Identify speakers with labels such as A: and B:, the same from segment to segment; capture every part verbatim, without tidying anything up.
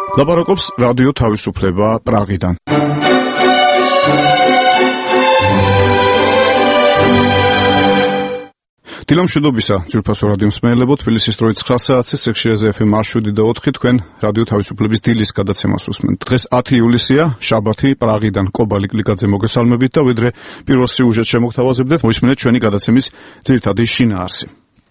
A: ლაპარაკობს რადიო თავისუფლება პრაღიდან. დილამშვიდობისა, ძვირფასო რადიო მსმენელებო, თბილისის დროით ცხრა საათის ეკშიაზე ეფ ემ შვიდი და ოთხი თქვენ რადიო თავისუფლების დილის გადაცემას უსმენთ. დღეს ათი ივლისია, შაბათი, პრაღიდან კობალი კლიკაძე მოგესალმებით და ვიდრე პირველ სიუჟეტს შემოგთავაზებდეთ, მოისმენეთ ჩვენი გადაცემის ძირითადი შინაარსი.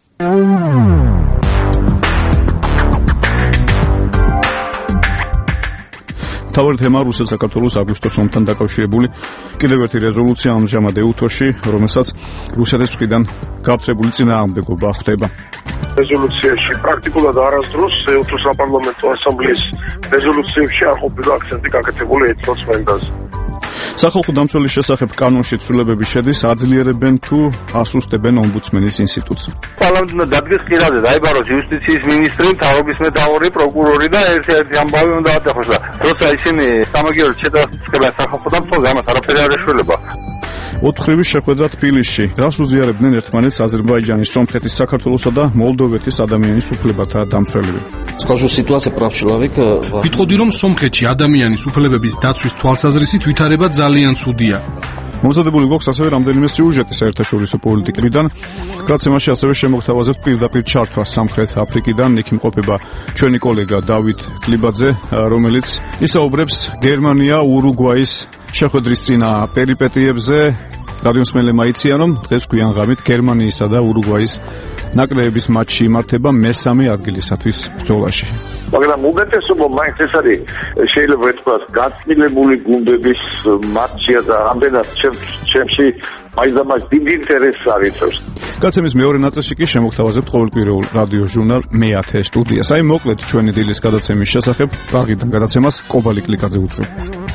A: თავი თემა რუსეთ-საქართველოს აგვისტოს ომთან დაკავშირებული კიდევ ერთი რეზოლუცია ამჟამად ეუთოში, რომელსაც რუსეთის მხრიდან გააფთრებული წინააღმდეგობა ხდება.
B: რეზოლუციაში პრაქტიკულად არასდროს ეუთოს საპარლამენტო ასამბლეის რეზოლუციებში არ ყოფილა აქცენტი გაკეთებული ეთნოსმენდაზე.
A: სახალხო დამცველის შესახებ კანონში ცვლილებები შედის, აძლიერებენ თუ ასუსტებენ ომბუდსმენის ინსტიტუტს.
C: პარლამენტი უნდა დადგეს ყირაზე, დაიბაროს იუსტიციის მინისტრი, მთავრობის მეთაური, პროკურორი და ერთ-ერთი ამბავი უნდა ატეხოს და როცა ისინი სამაგიეროდ შეტანხმებიან სახალხო დამცველზე, ამას არაფერი არ ეშველება.
A: ოთხრივი შეხვედრა თბილისში. რას უზიარებდნენ ერთმანეთს აზერბაიჯანის, სომხეთის, საქართველოსა და მოლდოვეთის ადამიანის უფლებათა დამცველები?
D: Скажу, ситуация прав человека.
E: ვიტყოდი, რომ სომხეთში ადამიანის უფლებების დაცვის თვალსაზრისით ვითარება ძალიან ცუდია.
A: მომზადებული გვაქვს ასევე რამდენიმე სიუჟეტი საერთაშორისო პოლიტიკიდან. გადაცემაში ასევე შემოგთავაზებთ პირდაპირ ჩართვა სამხრეთ აფრიკიდან. იქ იმყოფება ჩვენი კოლეგა დავით კლიბაძე, რომელიც ისაუბრებს გერმანია ურუგვაის შეხვედრის წინა პერიპეტიებზე. რადიო მსმენელებმა იციან, რომ დღეს გვიან ღამით გერმანიისა და ურუგვაის ნაკრებების მატჩი იმართება მესამე ადგილისათვის ბრძოლაში.
B: მაგრამ უმეტესობა მაინც ეს არის, შეიძლება ვეთქვათ, გაწმილებული გუნდების მატჩია და ამდენად ჩემში მაინც დიდი ინტერესი არიწევს.
A: გადაცემის მეორე ნაწილში კი შემოგთავაზებთ ყოველკვირეულ რადიო ჟურნალ მეათე სტუდიას. აი მოკლედ ჩვენი დილის გადაცემის შესახებ პრაღიდან გადაცემას კობალი კლიკაძე უწევს.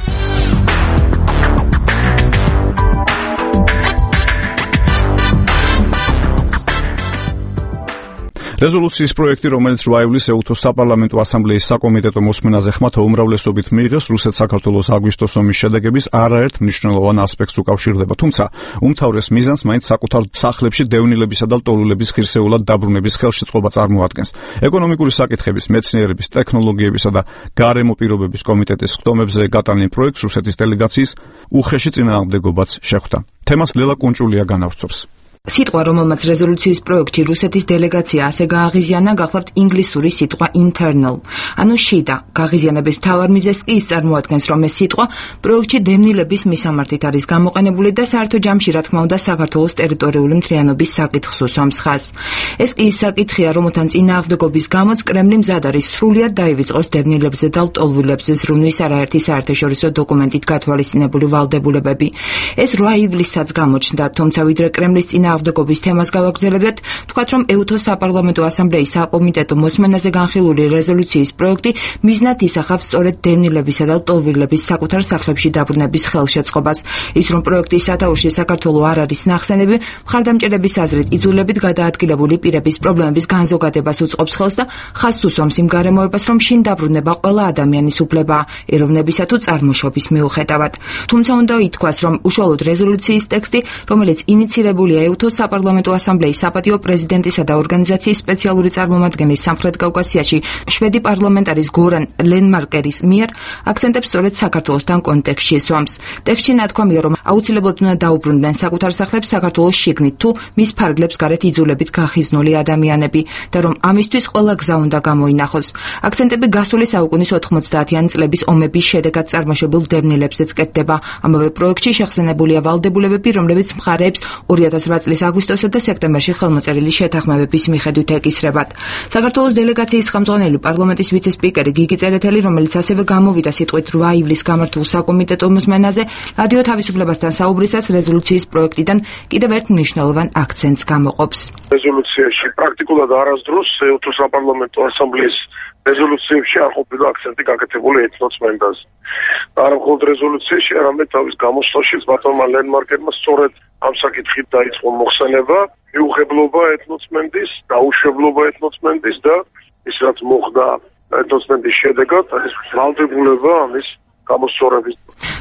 A: რეზოლუციის პროექტი, რომელიც რვა ივლისს ეუთოს საპარლამენტო ასამბლეის საკომიტეტო მოსმენაზე ხმათა უმრავლესობით მიიღეს, რუსეთ-საქართველოს აგვისტოს ომის შედეგების არაერთ მნიშვნელოვან ასპექტს უკავშირდება, თუმცა უმთავრეს მიზანს მაინც საკუთარ სახლებში დევნილებისა და ლტოლვილების ღირსეულად დაბრუნების ხელშეწყობა წარმოადგენს. ეკონომიკური საკითხების, მეცნიერების, ტექნოლოგიებისა და გარემო პირობების კომიტეტის ხდომებზე გატანილ პროექტს რუსეთის დელეგაციის უხეში წინააღმდეგობაც შეხვდა. თემას ლელა კუნჭულია განავრცობს.
F: სიტყვა, რომელმაც რეზოლუციის პროექტში რუსეთის დელეგაცია ასე გააღიზიანა, გახლავთ ინგლისური სიტყვა internal, ანუ შიდა. გააღიზიანების მთავარ მიზეზს კი ის წარმოადგენს, რომ ეს სიტყვა პროექტში დევნილების მისამართით არის გამოყენებული და საერთო ჯამში, რა თქმა უნდა, საქართველოს ტერიტორიული მთლიანობის საკითხს უსვამს ხაზს. ეს კი ის საკითხია, რომელთან წინააღმდეგობის გამოც კრემლი მზად არის სრულიად დაივიწყოს დევნილებზე და ლტოლვილებზე ზრუნვის არაერთი საერთაშორისო დოკუმენტით გათვალისწინებული ვალდებულებები. ეს რვა ივლისსაც გამოჩნდა, თუმცა ვიდრე კრემლის წინა აღდგობის თემას გავაგრძელებთ, თქვათ, რომ ეუთოს საპარლამენტო ასამბლეის საკომიტეტო მოსმენაზე განხილული რეზოლუციის პროექტი მიზნად ისახავს სწორედ დევნილებისა და ლტოლვილების საკუთარ სახლებში დაბრუნების ხელშეწყობას. ის, რომ პროექტის სათაურში საქართველო არ არის ნახსენები, მხარდამჭერების აზრით იძულებით გადაადგილებული პირების პრობლემების განზოგადებას უწყობს ხელს და ხაზს უსვამს იმ გარემოებას, რომ შინ დაბრუნება ყველა ადამიანის უფლებაა, ეროვნებისა თუ წარმოშობის მიუხედავად. თუმცა უნდა ითქვას, რომ უშუალოდ რეზოლუციის ტექსტი, რომელიც ინიცირებულია ეუთოს საპარლამენტო ასამბლეის საპატიო პრეზიდენტისა და ორგანიზაციის სპეციალური წარმომადგენლის სამხრეთ კავკასიაში შვედი პარლამენტარის გორან ლენმარკერის მიერ აქცენტებს სწორედ საქართველოსთან კონტექსტში სვამს. ტექსტში ნათქვამია, რომ აუცილებლად უნდა დაუბრუნდნენ საკუთარ სახლებს საქართველოს შიგნით თუ მის ფარგლებს გარეთ იძულებით გახიზნული ადამიანები და რომ ამისთვის ყველა გზა უნდა გამოინახოს. აქცენტები გასული საუკუნის ოთხმოცდაათიანი წლების ომების შედეგად წარმოშობილ დევნილებზეც კეთდება. ამავე პროექტში შეხსენებულია ვალდებულებები, რომლებიც მხარეებს ორი ათას რვა წლის აგვისტოსა და სექტემბერში ხელმოწერილი შეთანხმებების მიხედვით ეკისრებათ. საქართველოს დელეგაციის ხელმძღვანელი პარლამენტის ვიცე-სპიკერი გიგი წერეთელი, რომელიც ასევე გამოვიდა სიტყვით რვა ივლისს გამართულ საკომიტეტო მოსმენაზე, რადიო თავისუფლებასთან საუბრისას რეზოლუციის პროექტიდან კიდევ ერთ მნიშვნელოვან აქცენტს გამოყოფს.
B: რეზოლუციაში პრაქტიკულად არასდროს ეუთოს საპარლამენტო ასამბლეის რეზოლუციებში არ ყოფილა აქცენტი გაკეთებული ეთნოსმენდაზე. არა მხოლოდ რეზოლუციაში, არამედ თავის გამოსვლაში ბატონმა ლენმარკერმა სწორედ ამ საკითხით დაიწყო მოხსენება, მიუღებლობა ეთნოსმენდის, დაუშვებლობა ეთნოსმენდის და ის რაც მოხდა ეთნოსმენდის შედეგად, არის ვალდებულება ამის გამოსწორების.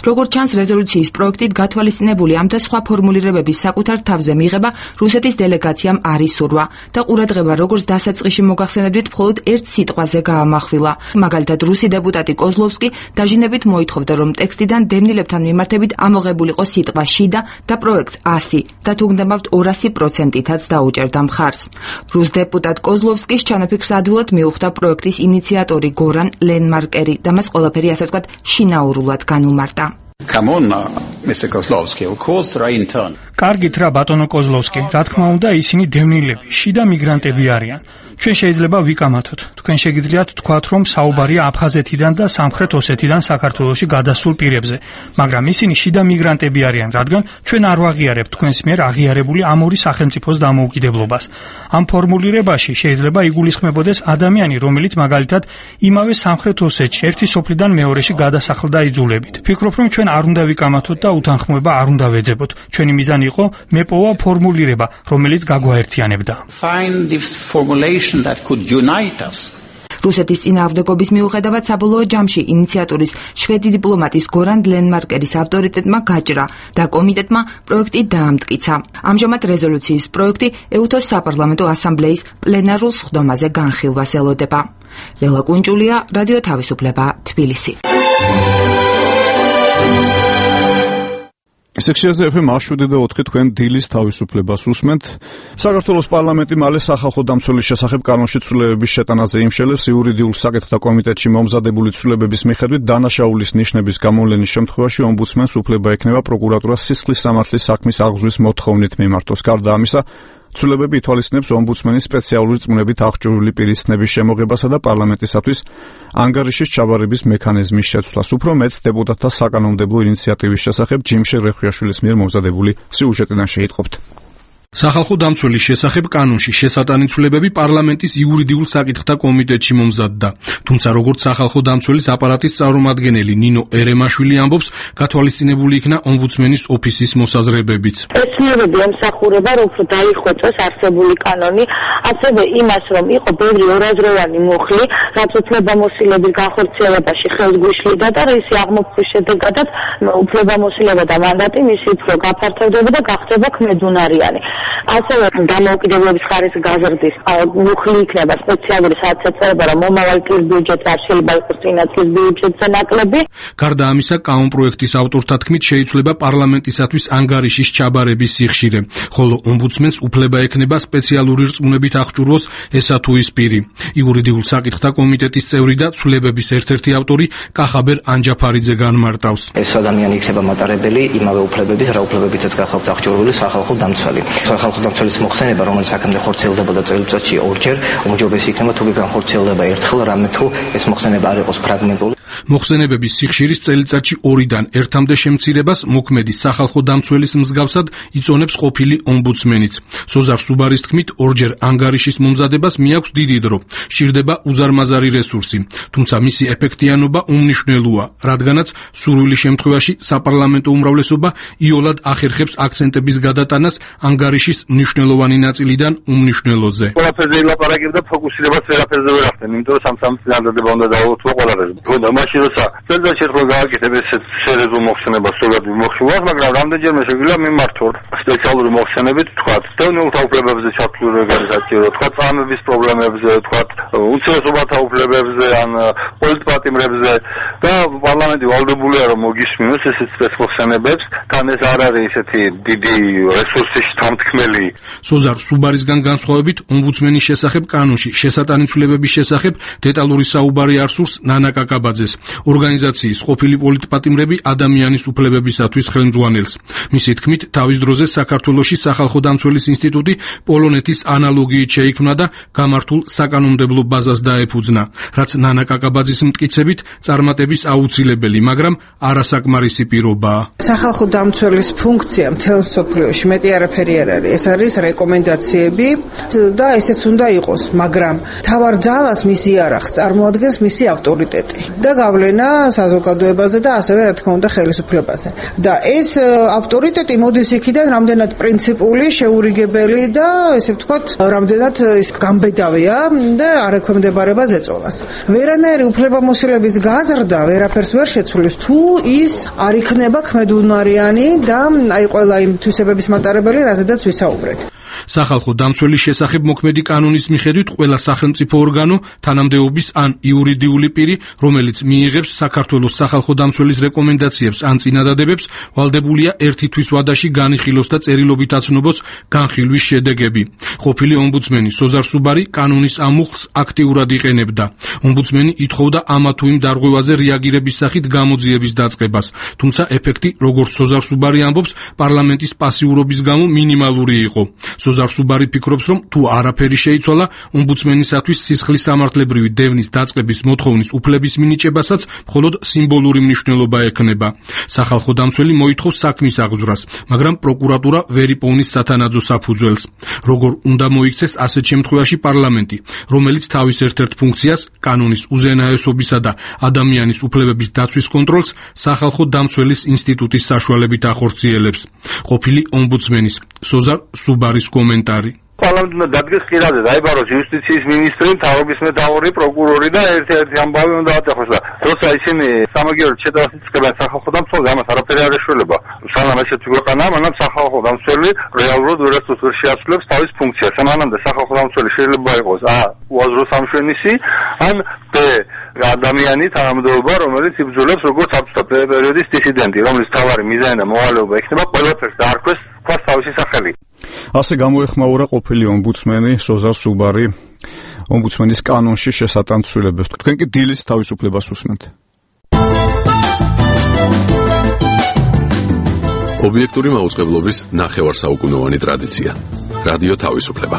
F: როგორც ჩანს რეზოლუციის პროექტით გათვალისწინებული ამ და სხვა ფორმულირებების საკუთარ თავზე მიღება რუსეთის დელეგაციამ არ ისურვა და ყურადღება როგორც დასაწყისში მოგახსენებდით მხოლოდ ერთ სიტყვაზე გაამახვილა. მაგალითად რუსი დეპუტატი კოზლოვსკი დაჟინებით მოითხოვდა რომ ტექსტიდან დევნილებთან მიმართებით ამოღებულიყო სიტყვა შიდა და პროექტს ასი და თუ გნებავთ ორასი პროცენტითაც დაუჭერდა მხარს. რუს დეპუტატ კოზლოვსკის ჩანაფიქრს ადვილად მიუხვდა პროექტის ინიციატორი გორან ლენმარკერი და მას ყველაფერი ასე ვთქვათ შინაურულად განუმარტა.
G: Come on, Mister Kozlovsky, of course, right in turn.
H: კარგით რა ბატონო კოზლოვსკი, რა თქმა უნდა ისინი დევნილები, შიდა მიგრანტები არიან. ჩვენ შეიძლება ვიკამათოთ. თქვენ შეგიძლიათ თქვათ რომ საუბარია აფხაზეთიდან და სამხრეთ ოსეთიდან საქართველოში გადასულ პირებზე, მაგრამ ისინი შიდა მიგრანტები არიან, რადგან ჩვენ არ ვაღიარებთ თქვენს მიერ აღიარებული ამ ორი სახელმწიფოს დამოუკიდებლობას. ამ ფორმულირებაში შეიძლება იგულისხმებოდეს ადამიანი, რომელიც მაგალითად იმავე სამხრეთ ოსეთში ერთი სოფლიდან მეორეში გადასახლდა იძულებით. ფიქრობ რომ ჩვენ არ უნდა ვიკამათოთ და უთანხმოება არ უნდა ვეძებოთ. ჩვენი მიზანი იყო მეპოვა ფორმულირება, რომელიც გაგვაერთიანებდა.
G: Find this formulation that could unite us.
F: რუსეთის წინააღმდეგობის მიუხედავად საბოლოო ჯამში ინიციატორის შვედი დიპლომატის გორან ლენმარკერის ავტორიტეტმა გაჭრა და კომიტეტმა პროექტი დაამტკიცა. ამჟამად რეზოლუციის პროექტი ეუთოს საპარლამენტო ასამბლეის პლენარულ სხდომაზე განხილვას ელოდება. ლელა კუნჭულია, რადიო თავისუფლება, თბილისი.
A: სექციაზე ეფ ემ შვიდი და ოთხი თქვენ დილის თავისუფლებას უსმენთ. საქართველოს პარლამენტი მალე სახალხო დამცველის შესახებ კანონში ცვლილებების შეტანაზე იმშელებს. იურიდიულ საკითხთა კომიტეტში მომზადებული ცვლილებების მიხედვით დანაშაულის ნიშნების გამოვლენის შემთხვევაში ომბუდსმენს უფლება ექნება პროკურატურას სისხლის სამართლის საქმის აღზრდის მოთხოვნით მიმართოს. გარდა ამისა, ცვლილებები ითვალისწინებს ომბუდსმენის სპეციალური წმუნებით აღჭურვილი პირის ცნების შემოღებასა და პარლამენტისათვის ანგარიშის ჩაბარების მექანიზმის შეცვლას. უფრო მეც დეპუტატთა საკანონმდებლო ინიციატივის შესახებ ჯიმშე რეხვიაშვილის მიერ მომზადებული სიუჟეტიდან შეიტყობთ.
E: სახალხო დამცველის შესახებ კანონში შესატანი ცვლილებები პარლამენტის იურიდიულ საკითხთა კომიტეტში მომზადდა. თუმცა როგორც სახალხო დამცველის აპარატის წარმომადგენელი ნინო ერემაშვილი ამბობს, გათვალისწინებული იქნა ომბუდსმენის ოფისის მოსაზრებებიც.
I: ეს ცვლილებები ემსახურება, რომ დაიხოცოს არსებული კანონი, ასევე იმას, რომ იყო ბევრი ორაზროვანი მუხლი, რაც უფლებამოსილების განხორციელებაში ხელს გვიშლიდა და ისი აღმოფხვის შედეგადაც უფლებამოსილება და მანდატი მისი უფრო გაფართოვდება და გახდება ქმედუნარიანი. ასევე დამოუკიდებლობის ხარისხის გაზრდის მუხლი იქნება სპეციალური საწესოება, რომ მომავალ წლის ბიუჯეტი არ შეიძლება იყოს წინა წლის ბიუჯეტზე ნაკლები.
E: გარდა ამისა, კანონპროექტის ავტორთა თქმით შეიცვლება პარლამენტისათვის ანგარიშის ჩაბარების სიხშირე, ხოლო ომბუდსმენს უფლება ექნება სპეციალური რწმუნებით აღჭურვოს ესა თუ ის პირი. იურიდიულ საკითხთა კომიტეტის წევრი და ცვლილებების ერთ-ერთი ავტორი კახაბერ ანჯაფარიძე განმარტავს.
D: ეს ადამიანი იქნება მატარებელი იმავე უფლებების, რა უფლებებითაც გახავთ აღჭურვილი სახალხო დამცველი. სახალხო დამცველის მოხსენება, რომელიც აქამდე ხორციელდებოდა წელიწადში ორჯერ, უმჯობესი იქნება თუ განხორციელდება ერთხელ, რამე თუ ეს მოხსენება არ იყოს ფრაგმენტული.
E: მოხსენებების სიხშირის წელიწადში ორიდან ერთამდე შემცირებას მოქმედი სახალხო დამცველის მსგავსად იწონებს ყოფილი ომბუდსმენიც. სოზარ სუბარის თქმით, ორჯერ ანგარიშის მომზადებას მიაქვს დიდი დრო. სჭირდება უზარმაზარი რესურსი, თუმცა მისი ეფექტიანობა უმნიშვნელოა, რადგანაც სურვილი შემთხვევაში საპარლამენტო უმრავლესობა იოლად ახერხებს აქცენტების გადატანას ანგარიშის მნიშვნელოვანი ნაწილიდან უმნიშვნელოზე.
C: ყველაფერზე ილაპარაკებ და ფოკუსირებას ვერაფერზე ვერ ახდენ, იმიტომ რომ სამ-სამ წინადადება უნდა დავუწყო ყველაფერზე. თუნდა მაშინ როცა წელიწადში ერთხელ გავაკეთებ ესეთ სერიოზულ მოხსენებას, სწორად მოხსნას, მაგრამ რამდენჯერმე შეგვიძლია მიმართო სპეციალური მოხსენებით, თქვა, დევნილთა უფლებებზე ჩართული ორგანიზაციებო, თქვა, წამების პრობლემებზე, თქვა, უცესობათა უფლებებზე, ან პოლიტპატიმრებზე და პარლამენტი ვალდებულია რომ მოგისმინოს ესეთ სპეცმოხსენებებს, თან ეს არ არის ესეთი დიდი რესურსის თამთქმელი.
E: სოზარ სუბარისგან განსხვავებით, ომბუდსმენის შესახებ კანონში შესატანი ცვლილებების შესახებ დეტალური საუბარი არ სურს ნანა კაკაბაძეს, ორგანიზაციის ყოფილი პოლიტპატიმრები ადამიანის უფლებებისათვის ხელმძღვანელს. მისი თქმით, თავის დროზე საქართველოში სახალხო დამცველის ინსტიტუტი პოლონეთის ანალოგიით შეიქმნა და გამართულ საკანონმდებლო ბაზას დაეფუძნა, რაც ნანა კაკაბაძის მტკიცებით წარმატების აუცილებელი, მაგრამ არასაკმარისი პირობაა.
J: სახალხო დამცველის ფუნქცია მთელ მსოფლიოში მეტი არაფერი არ არის. ეს არის რეკომენდაციები და ესეც უნდა იყოს, მაგრამ თავარ ძალას მისი არ აქვს, წარმოადგენს მისი ავტორიტეტი და გავლენა საზოგადოებაზე და ასევე რა თქმა უნდა ხელისუფლებაზე. და ეს ავტორიტეტი მოდის იქიდან, რამდენად პრინციპული, შეურიგებელი და ესე ვთქვათ, რამდენად ის გამბედავია და არ ექვემდებარება ზეწოლას. ვერანაირი უფლებამოსილების გაზრდა ვერაფერს ვერ შეცვლის თუ ის არ იქნება ქმედუნარიანი და აი ყველა იმ თვისებების მატარებელი, რაზედაც ვისაუბრეთ.
E: სახალხო დამცველის შესახებ მოქმედი კანონის მიხედვით ყველა სახელმწიფო ორგანო, თანამდებობის ან იურიდიული პირი, რომელიც მიიღებს საქართველოს სახალხო დამცველის რეკომენდაციებს ან წინადადებებს, ვალდებულია ერთი თვის ვადაში განიხილოს და წერილობით აცნობს განხილვის შედეგები. ყოფილი ომბუდსმენი სოზარ სუბარი კანონის ამუხლს აქტიურად იყენებდა. ომბუდსმენი ითხოვდა ამა თუ იმ დარღვევაზე რეაგირების სახით გამოძიების დაწყებას, თუმცა ეფექტი, როგორც სოზარ სუბარი ამბობს, პარლამენტის პასიურობის გამო მინიმალური იყო. სოზარ სუბარი ფიქრობს, რომ თუ არაფერი შეიცვალა, ომბუდსმენისათვის სისხლის სამართლებრივი დევნის დაწყების მოთხოვნის უფლების მინიჭებასაც მხოლოდ სიმბოლური მნიშვნელობა ექნება. სახალხო დამცველი მოითხოვს საქმის აღძვრას, მაგრამ პროკურატურა ვერ იპოვნის სათანადო საფუძველს. როგორ უნდა მოიქცეს ასეთ შემთხვევაში პარლამენტი, რომელიც თავის ერთ-ერთ ფუნქციას, კანონის უზენაესობისა და ადამიანის უფლებების დაცვის კონტროლს, სახალხო დამცველის ინსტიტუტის საშუალებით ახორციელებს. ყოფილი ომბუდსმენის სოზარ სუბარის კომენტარი.
C: პარლამენტი უნდა დადგეს ხილაზე, დაიბაროს იუსტიციის მინისტრი, მთავრობის მეთაური, პროკურორი და ერთ-ერთი ამბავი უნდა აწეხოს და როცა ისინი სამაგიეროდ შეტევას იწყებენ სახალხო დამცველს, ამას არაფერი არ ეშველება. სანამ ესეთი ქვეყანაა, მანამ სახალხო დამცველი რეალურად ვერასდროს ვერ შეასრულებს თავის ფუნქციას. მანამდე სახალხო დამცველი შეიძლება იყოს ა უაზრო სამშვენისი, ან ბ ადამიანი თანამდებობა, რომელიც იბრძოლებს როგორც აბსოლუტური პერიოდის დისიდენტი, რომლის თავარი მიზანი და მოვალეობა იქნება ყველაფერს დაარქვეს თქვას თავისი სახელი.
A: ასე გამოეხმაურა ყოფილი ომბუდსმენი სოზარ სუბარი ომბუდსმენის კანონში შესატანცვლებას. თქვენ კი დილის თავისუფლებას უსმენთ.
K: ობიექტური მაუწყებლობის ნახევარსაუკუნოვანი ტრადიცია. რადიო თავისუფლება.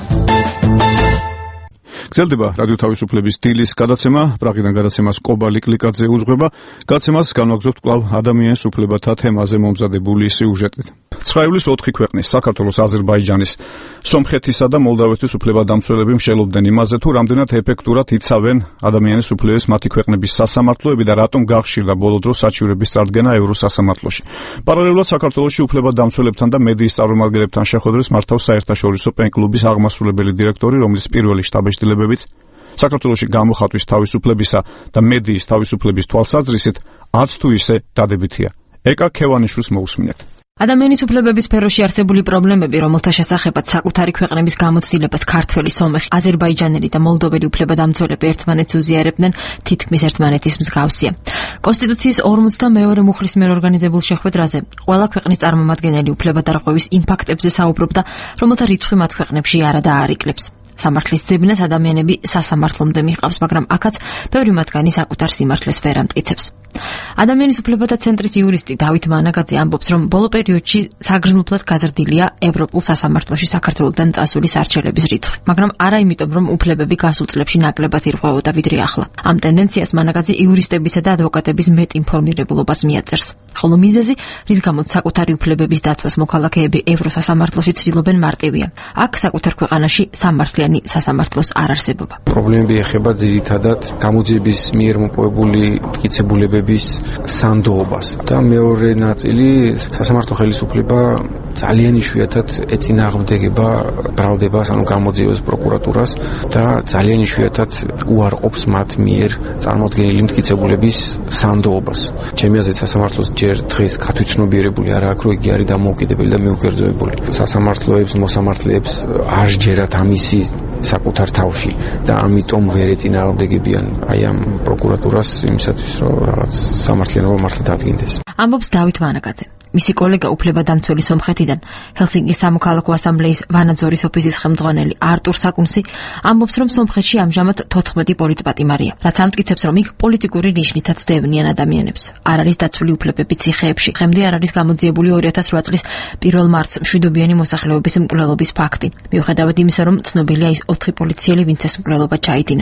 A: გრძელდება რადიო თავისუფლების დილის გადაცემა, პრაღიდან გადაცემას კობა ლიკლიკაძე უძღვება. გადაცემას განვაგრძობთ კვლავ ადამიანის უფლებათა თემაზე მომზადებული სიუჟეტით. ცხრა ივლისს ოთხი ქვეყნის, საქართველოს, აზერბაიჯანის, სომხეთისა და მოლდავეთის უფლებადამცველები მსჯელობდნენ იმაზე, თუ რამდენად ეფექტურად იცავენ ადამიანის უფლებებს მათი ქვეყნების სასამართლოები და რატომ გახშირდა ბოლო დროს საჩივრების წარდგენა ევროსასამართლოში. პარალელურად საქართველოში უფლებადამცველებთან და მედიის წარმომადგენლებთან შეხვედრას მართავს საერთაშორისო პენ-კლუბის აღმასრულებელი დირექტორი, რომლის პირველი შტაბ-შტილებებიც საქართველოში გამოხატვის თავისუფლებისა და მედიის თავისუფლების თვალსაზრისით აც თუ ისე დადებითია. ეკა ქევანიშვილს მოусმინეთ.
L: ადამიანის უფლებების სფეროში არსებული პრობლემები, რომელთა შესახებაც საკუთარი ქვეყნების გამოცდილებას ქართველი, სომეხი, აზერბაიჯანელი და მოლდოველი უფლებადამცველები ერთმანეთს უზიარებდნენ, თითქმის ერთმანეთის მსგავსია. კონსტიტუციის ორმოცდამეორე მუხლის მიერ ორგანიზებულ შეხვედრაზე ყველა ქვეყნის წარმომადგენელი უფლებადარღვევის იმ ფაქტებზე საუბრობდა, რომელთა რიცხვი მათ ქვეყნებში არადა არ იკლებს. სამართლის ძებნას ადამიანები სასამართლომდე მიჰყავს, მაგრამ აქაც ბევრი მათგანი საკუთარ სიმართლეს ვერ ამტკიცებს. ადამიანის უფლებათა ცენტრის იურისტი დავით მანაგაძე ამბობს, რომ ბოლო პერიოდში საგრძნობლად გაზრდილია ევროპულ სასამართლოში საქართველოსთან წასული სარჩელების რიცხვი, მაგრამ არა იმიტომ, რომ უფლებები გასულ წლებში ნაკლებად ირღვეოდა ვიდრე ახლა. ამ ტენდენციას მანაგაძე იურისტებისა და ადვოკატების მეტ ინფორმირებულობას მიაწერს. ხოლო მიზეზი, რის გამოც საკუთარი უფლებების დაცვას მოქალაქეები ევროსასამართლოში ცდილობენ, მარტივია. აქ საკუთარ ქვეყანაში სამართლიანი სასამართლოს არ არსებობა.
M: პრობლემები ეხება ძირითადად გამოძიების მიერ მოპოვებული მტკიცებულებების სანდოობას და მეორე ნაწილი სასამართლო ხელისუფლება ძალიან იშვიათად ეწინააღმდეგება ბრალდებას, ანუ გამოძიებას პროკურატურას და ძალიან იშვიათად უარყოფს მათ მიერ წარმოქმნილი მტკიცებულების სანდოობას. ჩემი აზრით სასამართლოს ჯერ დღეს გათვითცნობიერებული არ აქვს, რომ იგი არის დამოუკიდებელი და მიუკერძოებული. სასამართლოებს, მოსამართლეებს არ სჯერათ ამისი საკუთარ თავში და ამიტომ ვერ ეწინააღმდეგებიან აი ამ პროკურატურას იმისათვის, რომ რაღაც სამართლიანობა მართლაც დადგინდეს.
L: ამბობს დავით მანაგაძე. მისი კოლეგა უფლებადამცველი სომხეთიდან, ჰელსინკის სამოქალაქო ასამბლეის ვანაძორის ოფისის ხელმძღვანელი არტურ საკუნსი ამბობს, რომ სომხეთში ამჟამად თოთხმეტი პოლიტპატიმარია, რაც ამტკიცებს, რომ იქ პოლიტიკური ნიშნითაც დევნიან ადამიანებს. არ არის დაცული უფლებები ციხეებში. დღემდე არ არის გამოძიებული ორი ათას რვა წლის პირველ მარტს მშვიდობიანი მოსახლეობის მკვლელობის ფაქტი. მიუხედავად იმისა, რომ ცნობილია ის ოთხი პოლიციელი, ვინც ეს მკვლელობა ჩაიდინა.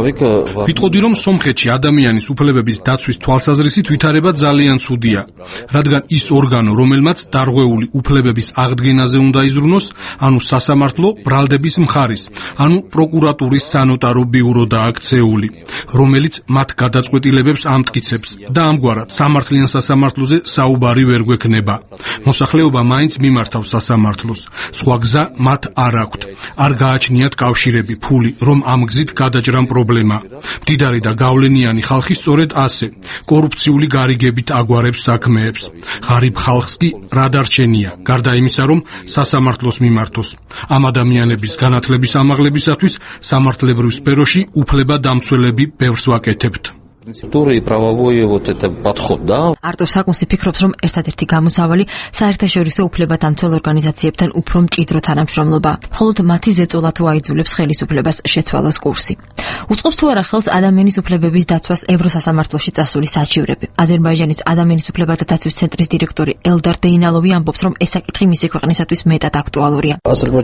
E: ვიტყოდი, რომ სომხეთში ადამიანის უფლებების დაცვის თვალსაზრისით ვითარება ძალიან ცუდია. რადგან ის ორგანო, რომელმაც დარღვეული უფლებების აღდგენაზე უნდა იზრუნოს, ანუ სასამართლო ბრალდების მხარის, ანუ პროკურატურის სანოტარო ბიუროდაა აქცეული, რომელიც მათ გადაწყვეტილებებს ამტკიცებს და ამგვარად სამართლიან სასამართლოზე საუბარი ვერ გვექნება. მოსახლეობა მაინც მიმართავს სასამართლოს. სხვა გზა მათ არ აქვთ. არ გააჩნიათ კავშირები, ფული, რომ ამ გზით გადაჭრან პრობლემა. მდიდარი და გავლენიანი ხალხი სწორედ ასე, კორუფციული გარიგებით აგვარებს საქმეებს. ღარიბ ხალხს კი რა დარჩენია, გარდა იმისა, რომ სასამართლოს მიმართოს. ამ ადამიანების განათლების ამაღლებისათვის სამართლებრივ სფეროში უფლება-დამცველები ბევრს ვაკეთებთ.
N: Структуры и правовой вот это подход, да?
L: არტურ საკუნსი ფიქრობს, რომ ერთადერთი გამოსავალი საერთაშორისო უფლებადამცველ ორგანიზაციებთან უფრო მჭიდრო თანამშრომლობა, მხოლოდ მათი ზეწოლა თუ აიძულებს ხელისუფლებას შეცვალოს კურსი. უწყობს თუ არა ხელს ადამიანის უფლებების დაცვას ევროსასამართლოში წასული საჩივრები. აზერბაიჯანის ადამიანის უფლებათა დაცვის ცენტრის დირექტორი ელდარ დეინალოვი ამბობს, რომ ეს საკითხი მისი ქვეყნისათვის მეტად აქტუალურია.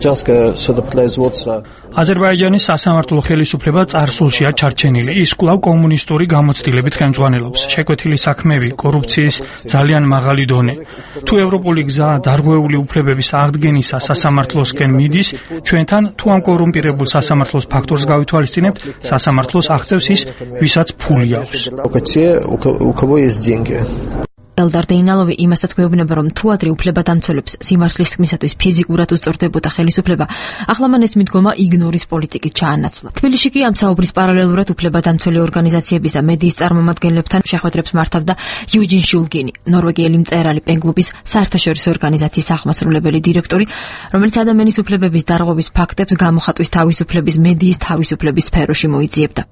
H: აზერბაიჯანის სასამართლო ხელისუფლება წარსულშია ჩარჩენილი. ის კვლავ კომუნისტური გამოცდილებით ხელმძღვანელობს. შეკვეთილი საქმეები, კორუფციის ძალიან მაღალი დონე. თუ ევროპული გზა დარღვეული უფლებების აღდგენისა სასამართლოსკენ მიდის, ჩვენთან თუ ამ კორუმპირებულ სასამართლოს ფაქტორს გავითვალისწინებთ, სასამართლოს აღწევს ის, ვისაც ფული აქვს.
L: ელდარ დეინალოვი იმასაც გვეუბნება, რომ თუ ადრე უფლებადამცველებს სიმართლის თქმისათვის ფიზიკურად უსწორდებოდა ხელისუფლება, ახლა მან ეს მიდგომა იგნორის პოლიტიკით ჩაანაცვლა. თბილისში კი ამ საუბრის პარალელურად უფლებადამცველი ორგანიზაციების და მედიის წარმომადგენლებთან შეხვედრებს მართავდა იუჯინ შულგინი, ნორვეგიელი მწერალი პენკლუბის საერთაშორისო ორგანიზაციის აღმასრულებელი დირექტორი, რომელიც ადამიანის უფლებების დარღვევის ფაქტებს გამოხატვის თავისუფლების მედიის თავისუფლების სფეროში მოიძიებდა.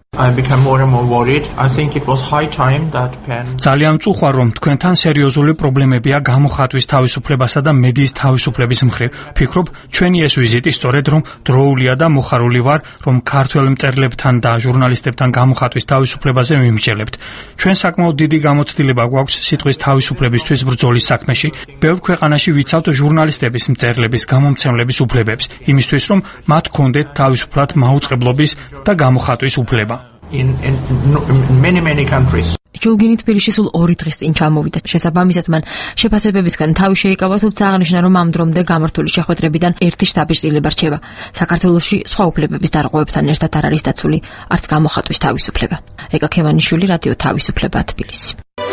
H: ძალიან მწუხარ, რომ თქვენთან სერიოზული პრობლემებია გამოხატვის თავისუფლებასა და მედიის თავისუფლების მხრივ. ფიქრობ, ჩვენი ეს ვიზიტი სწორედ რომ დროულია და მოხარული ვარ, რომ ქართველ მწერლებთან და ჟურნალისტებთან გამოხატვის თავისუფლებაზე მიმსჯელებთ. ჩვენ საკმაოდ დიდი გამოცდილება გვაქვს სიტყვის თავისუფლებისთვის ბრძოლის საქმეში. ბევრ ქვეყანაში ვიცავთ ჟურნალისტების, მწერლების, გამომცემლების უფლებებს, იმისთვის რომ მათ ჰქონდეთ თავისუფლად მაუწყებლობის და გამოხატვის უფლება.
O: In, in, in many, many countries.
L: ჯულგინი თბილისში სულ ორი დღის წინ ჩამოვიდა. შესაბამისად მან შეფასებებისგან თავი შეიკავა, თუმცა აღნიშნა, რომ ამ დრომდე გამართული შეხვედრებიდან ერთი შტაბის-წილება რჩება. საქართველოში სხვა უფლებების დარღვევებთან ერთად არ არის დაცული არც გამოხატვის თავისუფლება. ეკა ქევანიშვილი, რადიო თავისუფლება, თბილისი.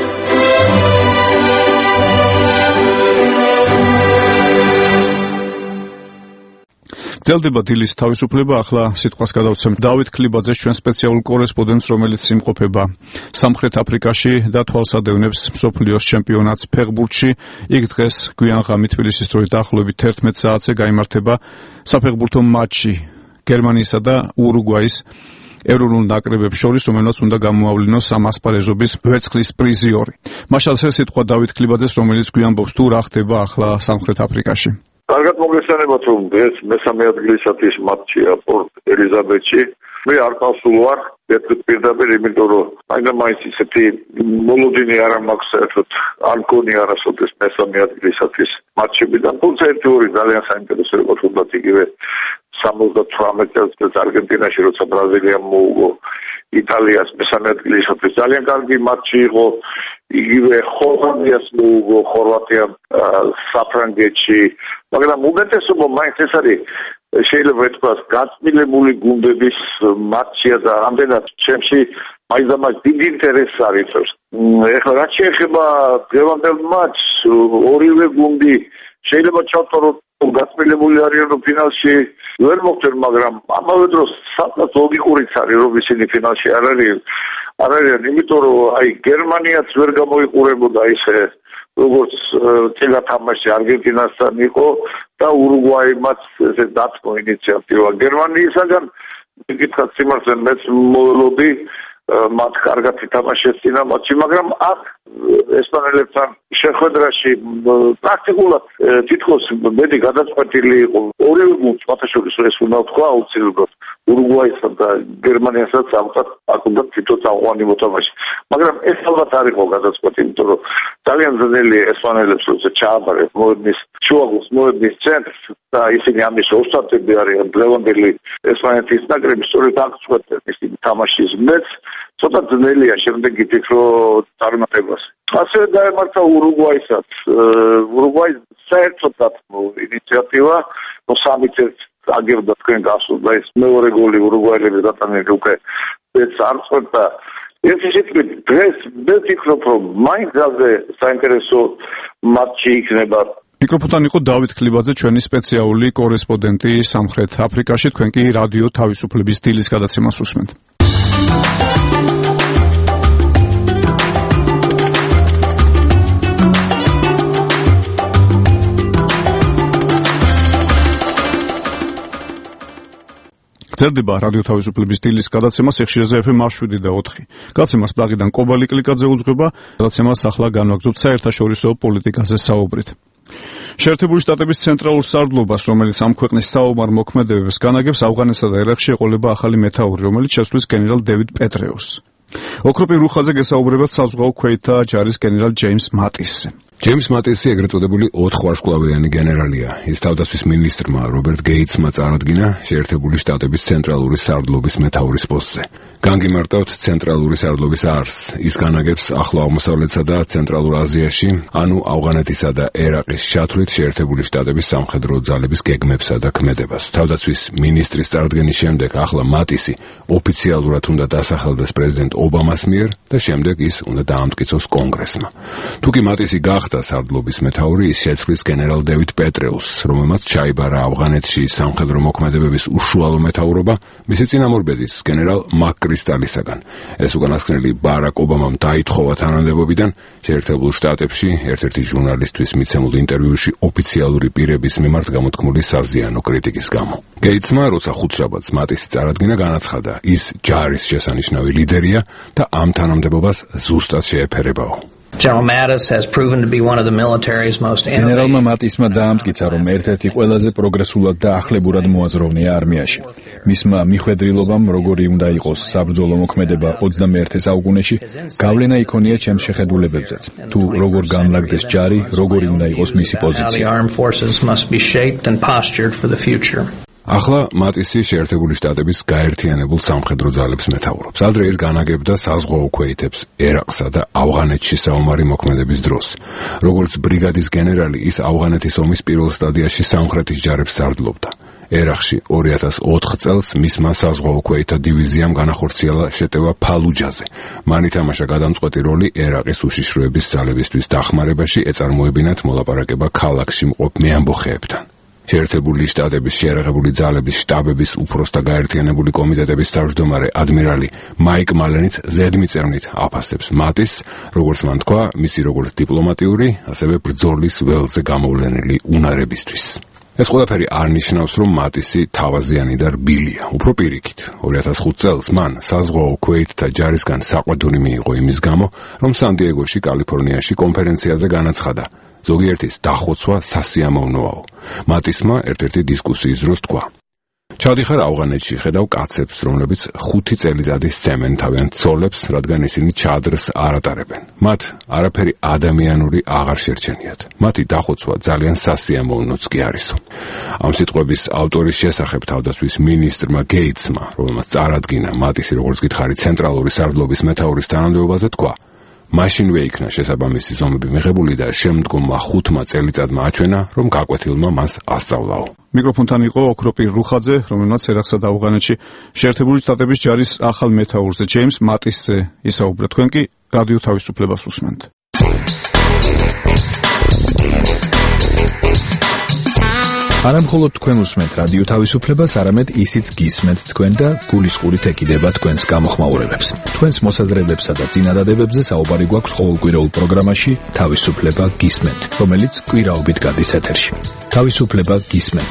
A: გრძელდება დილის თავისუფლება, ახლა სიტყვას გადავცემ დავით ქლიბაძეს, ჩვენ სპეციალურ კორესპონდენტს, რომელიც იმყოფება სამხრეთ აფრიკაში და თვალსადევნებს მსოფლიოს ჩემპიონატს ფეხბურთში. იქ დღეს გვიანღამით თბილისის დროით დაახლოებით ერთმეტ საათზე გაიმართება საფეხბურთო მატჩი გერმანიისა და ურუგვაის ეროვნულ ნაკრებებს შორის, რომელსაც უნდა გამოავლინოს ამ ასპარეზობის ვერცხლის პრიზიორი. მაშასე სიტყვა დავით ქლიბაძეს, რომელიც გვიანბობს თუ რა ხდება ახლა სამხრეთ აფრიკაში.
B: კარგად მოგესალმებით, რომ ეს მესამე ადგილისათვის მატჩია პორტ ელიზაბეთში. მე არ წავსულ ვარ, ერთად პირდაპირ, იმიტომ რომ მაინც ისეთი მოლოდინი არ მაქვს, ერთად არ მგონი არასოდეს მესამე ადგილისათვის მატჩებიდან. თუმცა ერთი ორი ძალიან საინტერესო იყო, თუნდაც იგივე სამოცდათვრამეტ წელს არგენტინაში, როცა ბრაზილიამ მოუგო იტალიას მესამე ადგილისათვის ძალიან კარგი მატჩი იყო. იგივე ხორვატიას მოუგო ხორვატიამ საფრანგეთში, მაგრამ უმეტესობა მაინც ეს არის შეიძლება ითქვას გაწმილებული გუნდების მატჩია და ამდენად ჩემში მაინც და მაინც დიდი ინტერესი არის. ეხლა რაც შეეხება დღევანდელ მატჩს, ორივე გუნდი შეიძლება ჩავთვალოთ გაწმილებული არიან, რომ ფინალში ვერ მოხვდნენ, მაგრამ ამავე დროს სადღაც ლოგიკურიც არის, რომ ისინი ფინალში არ არიან. არ არიან, იმიტომ რომ აი გერმანიაც ვერ გამოიყურებოდა ისე, როგორც წინა თამაში არგენტინასთან იყო და ურუგვაიმაც ესე დათმო ინიციატივა გერმანიისაგან. მიგითხრათ სიმართლე, მეც მოველოდი მათ კარგად ითამაშეს წინა მატჩი, მაგრამ აქ ესპანელებთან შეხვედრაში პრაქტიკულად თითქოს მეტი გადაწყვეტილი იყო. ორივე გუნდს მათაშორის ეს უნდა თქვა აუცილებლად ურუგვაისა და გერმანიასაც ამყავთ აკუნდა თვითონ წამყვანი მოთამაშე. მაგრამ ეს ალბათ არ იყო გადაწყვეტილი, იმიტომ რომ ძალიან ძნელი ესპანელებს როცა ჩააბარეს მოედნის შუაგულს, მოედნის ცენტრს და ისინი ამის ოსტატები არიან დღევანდელი ესპანეთის ნაკრები, სწორედ აქ წყვეტენ ისინი თამაშის მეც ცოტა ძნელია შემდეგ ითქრო წარმატებას. ასევე დაემართა ურუგვაისაც. ურუგვაის საერთოდ ინიციატივა, ნუ სამი წელს აგებდა თქვენ გასულდა ეს მეორე გოლი ურუგვაელების გატანილი უკვე ეს არ წვერდა. ეს ისეთი დღეს მე ვფიქრობ, რომ მაინც ძალზე საინტერესო მატჩი იქნება.
A: მიკროფონთან იყო დავით ქლიბაძე, ჩვენი სპეციალური კორესპონდენტი სამხრეთ აფრიკაში. თქვენ კი რადიო თავისუფლების დილის გადაცემას უსმენთ. გრძელდება რადიო თავისუფლების დილის გადაცემა სიხშირეზე ეფ ემ შვიდი და ოთხი. გადაცემას პრაღიდან კობალი კლიკაძე უძღვება. გადაცემას ახლა განვაგრძობთ საერთაშორისო პოლიტიკაზე საუბრით. შეერთებული შტატების ცენტრალურ სარდლობას, რომელიც ამ ქვეყნის საომარ მოქმედებებს განაგებს, ავღანეთსა და ერაყში ეყოლება ახალი მეთაური, რომელიც შეცვლის გენერალ დევიდ პეტრეუსს. ოქროპი რუხაზე გესაუბრებათ საზღვაო ქვეითთა ჯარის გენერალ ჯეიმს მატისზე.
P: ჯეიმს მატისი ეგრეთ წოდებული ოთხვარსკვლავიანი გენერალია. ის თავდაცვის მინისტრმა რობერტ გეიტსმა წარადგინა შეერთებული შტატების ცენტრალური სარდლობის მეთაურის პოსტზე. განგიმარტავთ ცენტრალური სარდლობის არსს. ის განაგებს ახლო აღმოსავლეთსა და ცენტრალურ აზიაში, ანუ ავღანეთისა და ერაყის ჩათვლით შეერთებული შტატების სამხედრო ძალების გეგმებსა და ქმედებას. თავდაცვის მინისტრის წარდგენის შემდეგ ახლა მატისი ოფიციალურად უნდა დასახელდეს პრეზიდენტ ობამას მიერ და შემდეგ ის უნდა დაამტკიცოს კონგრესმა. თუკი მატისი გახდა სარდლობის მეთაური, ის შეცვლის გენერალ დევიდ პეტრეუსს, რომელმაც ჩაიბარა ავღანეთში სამხედრო მოქმედებების უშუალო მეთაურობა მისი წინამორბედის გენერალ მაკკრისტალისაგან. ეს უკანასკნელი ბარაკ ობამამ დაითხოვა თანამდებობიდან შეერთებულ შტატებში ერთ-ერთი ჟურნალისტვის მიცემულ ინტერვიუში ოფიციალური პირების მიმართ გამოთქმული საზიანო κρიტიკის გამო. გეიტსმა, როცა ხუთშაბათს მატისი წარადგინა, განაცხადა, ის ჯარის შესანიშნავი ლიდერია და ამ თანამდებობას ზუსტად შეეფერებაო.
Q: გენერალმა მატისმა დაამტკიცა, რომ ერთ-ერთი ყველაზე პროგრესულად და ახლებურად მოაზროვნეა არმიაში. მისმა მიხვედრილობამ, როგორი უნდა იყოს საბრძოლო მოქმედება ოცდამეერთე საუკუნეში, გავლენა იქონია ჩემს შეხედულებებზეც. თუ როგორ განლაგდეს ჯარი, როგორი უნდა იყოს მისი პოზიცია.
P: ახლა მატისი შეერთებული შტატების გაერთიანებულ სამხედრო ძალებს მეთაურობს. ადრე ის განაგებდა საზღვაო ქვეითებს ერაყსა და ავღანეთში საომარი მოქმედების დროს. როგორც ბრიგადის გენერალი, ის ავღანეთის ომის პირველ სტადიაში სამხრეთის ჯარებს სარდლობდა. ერაყში ორი ათას ოთხ წელს მისმა საზღვაო ქვეითთა დივიზიამ განახორციელა შეტევა ფალუჯაზე. მან ითამაშა გადამწყვეტი როლი ერაყის უშიშროების ძალებისთვის დახმარებაში, ეწარმოებინათ მოლაპარაკება ქალაქში მყოფ მეამბოხეებთან. შეერთებული შტატების შეერაღებული ძალების შტაბების უფროსთა გაერთიანებული კომიტეტების თავმჯდომარე ადმირალი მაიკ მალენიც ზედმიწევნით აფასებს მატისს, როგორც მან თქვა, მისი როგორც დიპლომატიური, ასევე ბრძოლის ველზე გამოვლენილი უნარებისთვის. ეს ყველაფერი არ ნიშნავს, რომ მატისი თავაზიანი და რბილია. უფრო პირიქით, ორი ათას ხუთ წელს მან საზღვაო ქვეითთა ჯარისგან საყვედური მიიღო იმის გამო, რომ სან-დიეგოში, კალიფორნიაში კონფერენციაზე განაცხადა, ზოგიერთის დახოცვა სასიამოვნოაო. მატისმა ერთ-ერთი დისკუსიის დროს თქვა: ჩავდიხარ ავღანეთში, ხედავ კაცებს, რომლებიც ხუთი წელიწადი სცემენ თავიანთ ცოლებს, რადგან ისინი ჩადრს არ ატარებენ. მათ არაფერი ადამიანური აღარ შერჩენიათ. მათი დახოცვა ძალიან სასიამოვნოც კი არისო. ამ სიტყვების ავტორის შესახებ თავდაცვის მინისტრმა გეიტსმა, რომელმაც წარადგინა მატისი, როგორც გითხარი, ცენტრალური სარდლობის მეთაურის თანამდებობაზე, თქვა: მაშინვე იქნა შესაბამისი ზომები მიღებული და შემდგომმა ხუთმა წელიწადმა აჩვენა, რომ გაკვეთილმა მას ასწავლაო.
A: მიკროფონთან იყო ოქროპი რუხაძე, რომელმაც ერაყსა და ავღანეთში შეერთებული შტატების ჯარის ახალ მეთაურზე ჯეიმს მატისზე ისაუბრა. თქვენ კი რადიო თავისუფლებას უსმენთ.
Q: არა მხოლოდ თქვენ უსმენთ რადიო თავისუფლებას, არამედ ისიც გისმენთ თქვენ და გულისყურით ეკიდება თქვენს გამოხმაურებებს. თქვენს მოსაზრებებსა და წინადადებებზე საუბარი გვაქვს ყოველკვირეულ პროგრამაში თავისუფლება გისმენთ, რომელიც კვირაობით გადის ეთერში. თავისუფლება გისმენთ.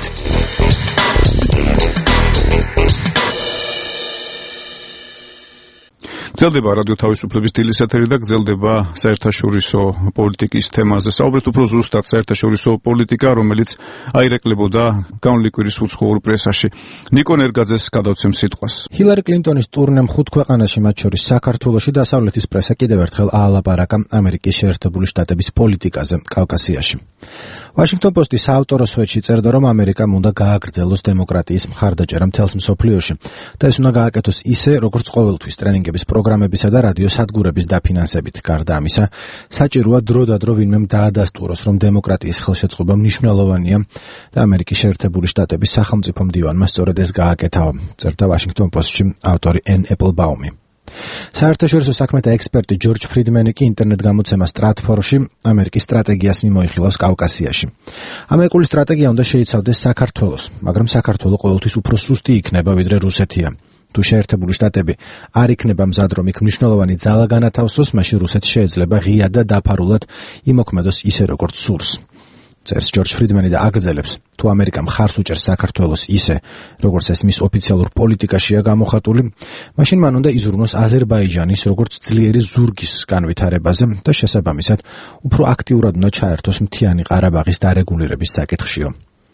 A: გრძელდება რადიო თავისუფლების დილის ეთერი და გრძელდება საერთაშორისო პოლიტიკის თემაზე. საუბრობთ უფრო ზუსტად საერთაშორისო პოლიტიკა, რომელიც აირეკლებოდა განვლილი კვირის უცხოურ პრესაში. ნიკო ნერგაძეს გადავცემ სიტყვას.
R: ჰილარი კლინტონის ტურნემ ხუთ ქვეყანაში, მათ შორის საქართველოში, დასავლეთის პრესა კიდევ ერთხელ აალაპარაკა ამერიკის შეერთებული შტატების პოლიტიკაზე კავკასიაში. Washington Post-ის საავტორო სვეტში წერდა, რომ ამერიკამ უნდა გააგრძელოს დემოკრატიის მხარდაჭერა მთელს მსოფლიოში და ეს უნდა გააკეთოს ისე, როგორც ყოველთვის ტრენინგების პროგრამებისა და რადიო სადგურების დაფინანსებით. გარდა ამისა, საჭიროა დრო-და-დრო ვინმემ დაადასტუროს, რომ დემოკრატიის ხელშეწყობა მნიშვნელოვანია და ამერიკის შეერთებული შტატების სახელმწიფო მდივანმა სწორედ ეს გააკეთა, წერდა Washington Post-ში ავტორი ენ ეპლბაუმი. საერთაშორისო საქმეთა ექსპერტი ჯორჯ ფრიდმენი კი ინტერნეტ გამოცემა სტრატფორში ამერიკის სტრატეგიას მიმოიხილავს კავკასიაში. ამერიკული სტრატეგია უნდა შეიცავდეს საქართველოს, მაგრამ საქართველო ყოველთვის უფრო სუსტი იქნება ვიდრე რუსეთია. თუ შეერთებული შტატები არ იქნება მზად, რომ იქ მნიშვნელოვანი ძალა განათავსოს, მაშინ რუსეთს შეეძლება ღიად და დაფარულად იმოქმედოს ისე, როგორც სურს. წერს ჯორჯ ფრიდმენი და აგრძელებს, თუ ამერიკა მხარს უჭერს საქართველოს ისე, როგორც ეს მის ოფიციალურ პოლიტიკაშია გამოხატული, მაშინ მან უნდა იზრუნოს აზერბაიჯანის როგორც ძლიერი ზურგის განვითარებაზე და შესაბამისად უფრო აქტიურად უნდა ჩაერთოს მთიანი ყარაბაღის დარეგულირების საკითხშიო.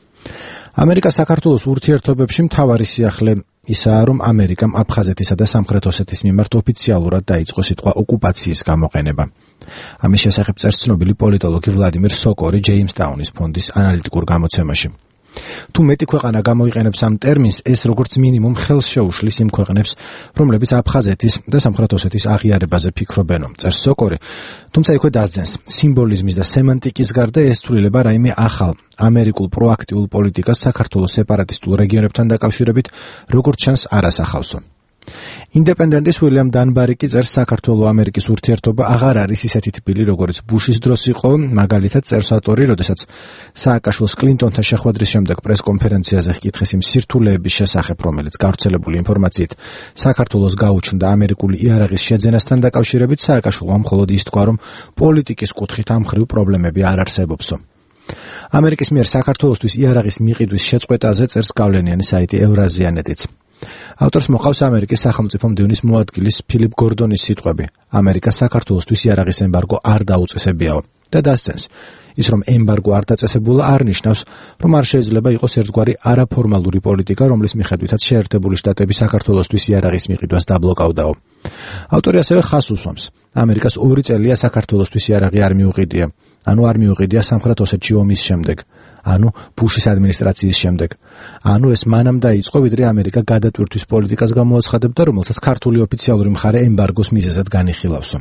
R: ამერიკა საქართველოს ურთიერთობებში მთავარი სიახლე ისაა, რომ ამერიკამ აფხაზეთისა და სამხრეთ ოსეთის მიმართ ოფიციალურად დაიწყო სიტყვა ოკუპაციის გამოყენება. ამის შესახებ წერს ცნობილი პოლიტოლოგი ვლადიმერ სოკორი ჯეიმსტაუნის ფონდის ანალიტიკურ გამოცემაში. თუ მეტი ქვეყანა გამოიყენებს ამ ტერმინს, ეს როგორც მინიმუმ ხელს შეუშლის იმ ქვეყნებს, რომლებიც აფხაზეთის და სამხრეთ ოსეთის აღიარებაზე ფიქრობენ, წერს სოკორი. თუმცა იქვე დასძენს, სიმბოლიზმის და სემანტიკის გარდა ეს ცვლილება რაიმე ახალ ამერიკულ პროაქტიულ პოლიტიკას საქართველოს სეპარატისტულ რეგიონებთან დაკავშირებით, როგორც ჩანს, არ ასახავსო. ინდეპენდენტის უილიამ დანბარი კი წერს, საქართველო-ამერიკის ურთიერთობა აღარ არის ისეთი თბილი, როგორც ბუშის დროს იყო. მაგალითად, წერს ავტორი, როდესაც სააკაშვილს კლინტონთან შეხვედრის შემდეგ პრესკონფერენციაზე ჰკითხეს იმ სირთულეების შესახებ, რომელიც გავრცელებული ინფორმაციით საქართველოს გაუჩნდა ამერიკული იარაღის შეძენასთან დაკავშირებით, სააკაშვილმა მხოლოდ ის თქვა, რომ პოლიტიკის კუთხით ამ მხრივ პრობლემები არ არსებობსო. ამერიკის მიერ საქართველოსთვის იარაღის მიყიდვის შეწყვეტაზე წერს გავლენიანი საიტი ევრაზიანეტიც. ავტორს მოყავს ამერიკის სახელმწიფო მდივნის მოადგილის ფილიპ გორდონის სიტყვები. ამერიკა საქართველოსთვის იარაღის ემბარგო არ დაუწესებიაო და დასცენს, ის რომ ემბარგო არ დაწესებულა არ ნიშნავს, რომ არ შეიძლება იყოს ერთგვარი არაფორმალური პოლიტიკა, რომლის მიხედვითაც შეერთებული შტატები საქართველოსთვის იარაღის მიყიდვას დაბლოკავდაო. ავტორი ასევე ხაზს უსვამს, ამერიკას ორი წელია საქართველოსთვის იარაღი არ მიუყიდია, ანუ არ მიუყიდია სამხრეთ ოსეთში ომის შემდეგ. ანუ ბუშის ადმინისტრაციის შემდეგ. ანუ ეს მანამ დაიწყო, ვიდრე ამერიკა გადატვირთვის პოლიტიკას გამოაცხადებდა, რომელსაც ქართული ოფიციალური მხარე ემბარგოს მიზეზად განიხილავსო.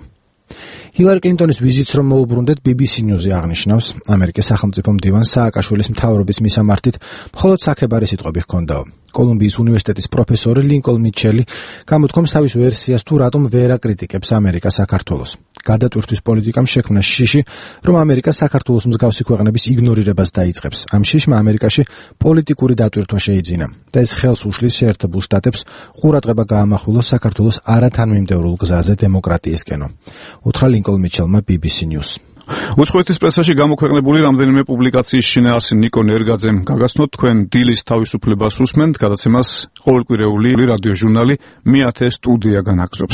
R: ჰილარი კლინტონის ვიზიტს რომ მოუბრუნდეთ, ბი ბი სი News-ი აღნიშნავს, ამერიკის სახელმწიფო მდივანს სააკაშვილის მთავრობის მისამართით მხოლოდ საქებარი სიტყვები ჰქონდაო. კოლუმბიის უნივერსიტეტის პროფესორი ლინკოლ მიჩელი გამოთქვამს თავის ვერსიას, თუ რატომ ვერ აკრიტიკებს ამერიკა საქართველოს. გადატვირთვის პოლიტიკამ შექმნა შიში, რომ ამერიკა საქართველოს მსგავსი ქვეყნების იგნორირებას დაიწყებს. ამ შიშმა ამერიკაში პოლიტიკური დატვირთვა შეიძინა და ეს ხელს უშლის შეერთებულ შტატებს ყურადღება გაამახვილოს საქართველოს არათანმიმდევრულ გზაზე დემოკრატიისკენო. უთხრა ლინკოლ მიჩელმა ბი ბი სი News.
A: უცხოეთის პრესაში გამოქვეყნებული რამდენიმე პუბლიკაციის შინაარსი ნიკო ნერგაძემ გაგაცნოთ, თქვენ დილის თავისუფლებას უსმენთ, გადაცემას ყოველკვირეული რადიო ჟურნალი მეათე სტუდია განაგზობს.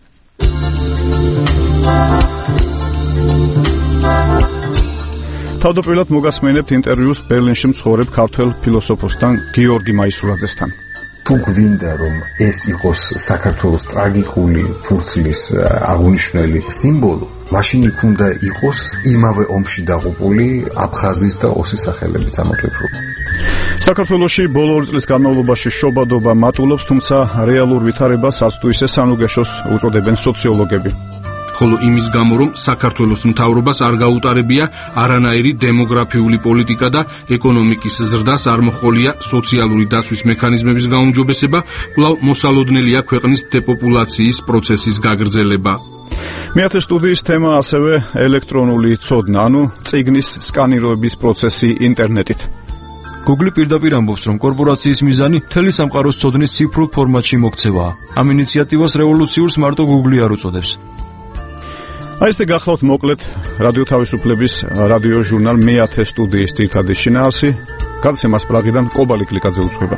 A: თავდაპირველად მოგასმენებთ ინტერვიუს ბერლინში მცხოვრებ ქართველ ფილოსოფოსთან გიორგი მაისურაძესთან.
S: თუ გვინდა რომ ეს იყოს საქართველოს ტრაგიკული ფურცლის აღნიშნული სიმბოლო, მაშინ იქ უნდა იყოს იმავე ომში დაღუპული აფხაზის და ოსის სახელებით ამოწურებული.
A: საქართველოში ბოლო ორი წლის განმავლობაში შობადობა მატულობს, თუმცა რეალურ ვითარებას ას თუ ისე სანუგეშოს უწოდებენ სოციოლოგები.
E: ხოლო იმის გამო, რომ საქართველოს მთავრობას არ გაუტარებია არანაირი დემოგრაფიული პოლიტიკა და ეკონომიკის ზრდას არ მოჰყოლია სოციალური დაცვის მექანიზმების გაუმჯობესება, კვლავ მოსალოდნელია ქვეყნის დეპოპულაციის პროცესის გაგრძელება.
A: მეათე სტუდიის თემა ასევე ელექტრონული ცოდნა, ანუ წიგნის სკანირების პროცესი ინტერნეტით.
T: Google პირდაპირ ამბობს, რომ კორპორაციის მიზანი მთელი სამყაროს ცოდნის ციფრულ ფორმატში მოქცევაა. ამ ინიციატივას რევოლუციურს მარტო Google არ უწოდებს.
A: აი ესე გახლავთ მოკლედ რადიო თავისუფლების რადიო ჟურნალ მეათე სტუდიის ძირითადი შინაარსი. გადაცემას პრაღიდან კობალი კლიკაძე უძღვება.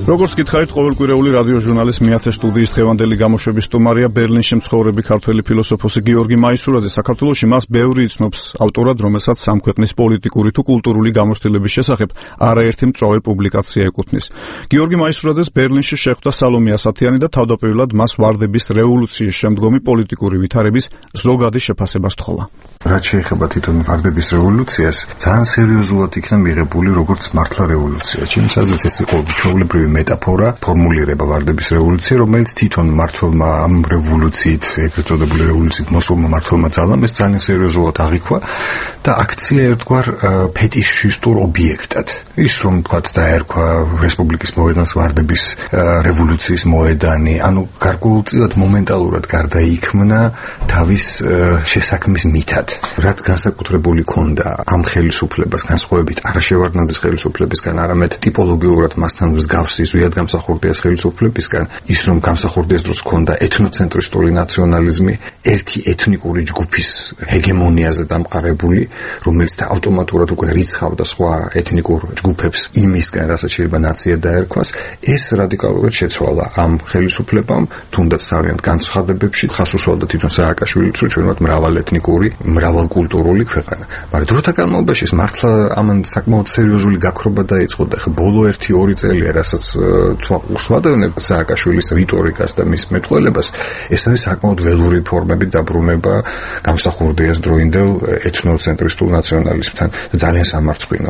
A: როგორც გითხარით, ყოველკვირეული რადიო ჟურნალის მეათე სტუდიის დღევანდელი გამოშვების სტუმარია ბერლინში მცხოვრები ქართველი ფილოსოფოსი გიორგი მაისურაძე. საქართველოში მას ბევრი იცნობს ავტორად, რომელსაც სამ ქვეყნის პოლიტიკური თუ კულტურული გამოცდილების შესახებ არაერთი მწვავე პუბლიკაცია ეკუთვნის. გიორგი მაისურაძეს ბერლინში შეხვდა სალომე ასათიანი და თავდაპირველად მას ვარდების რევოლუციის შემდგომი პოლიტიკური ვითარების ზოგადი შეფასება სთხოვა.
S: რაც შეეხება თვითონ ვარდების რევოლუციას, ძალიან სერიოზულად იქნა მიღებული როგორც მართლა რევოლუცია. ჩემს აზრით ეს იყო ჩვეულებრივი მეტაფორა, ფორმულირება ვარდების რევოლუცია, რომელიც თვითონ მართლმა ამ რევოლუციით, ეგრეთ წოდებული რევოლუციით მოსულმა მართლმა ძალამ ეს ძალიან სერიოზულად აღიქვა და აქცია ერთგვარ ფეტიშისტურ ობიექტად. ის რომ თქვათ დაერქვა რესპუბლიკის მოედანს ვარდების რევოლუციის მოედანი, ანუ გარკვეულწილად მომენტალურად გარდაიქმნა თავის შესაქმის მითად. რაც განსაკუთრებული ქონდა ამ ხელისუფლებას, განსხვავებით არაშევარდნაძის ხელისუფლებისგან, არამედ ტიპოლოგიურად მასთან მსგავსი ზვიად გამსახურდიას ხელისუფლებისგან, ის რომ გამსახურდიას დროს ქონდა ეთნოცენტრისტული ნაციონალიზმი, ერთი ეთნიკური ჯგუფის ჰეგემონიაზე დამყარებული, რომელიც ავტომატურად უკვე რიცხავდა სხვა ეთნიკურ ჯგუფებს იმისგან, რასაც შეიძლება ნაცია დაერქვას, ეს რადიკალურად შეცვალა ამ ხელისუფლებამ, თუნდაც თავიანთ განცხადებებში ხას უშუალდა თვითონ სააკაშვილიც, რომ ჩვენ ვართ მრავალეთნიკური, მრავალკულტურული ქვეყანა. მაგრამ დროთა განმავლობაში ეს მართლა ამან საკმაოდ სერიოზული გაქრობა დაიწყო და ხა ბოლო ერთი ორი წელია, რასაც ვსვადევნებ სააკაშვილის რიტორიკას და მის მეტყველებას, ეს არის საკმაოდ ველური ფორმებით დაბრუნება გამსახურდიას დროინდელ ეთნოცენტრისტულ ნაციონალიზმთან და ძალიან სამარცხვინო.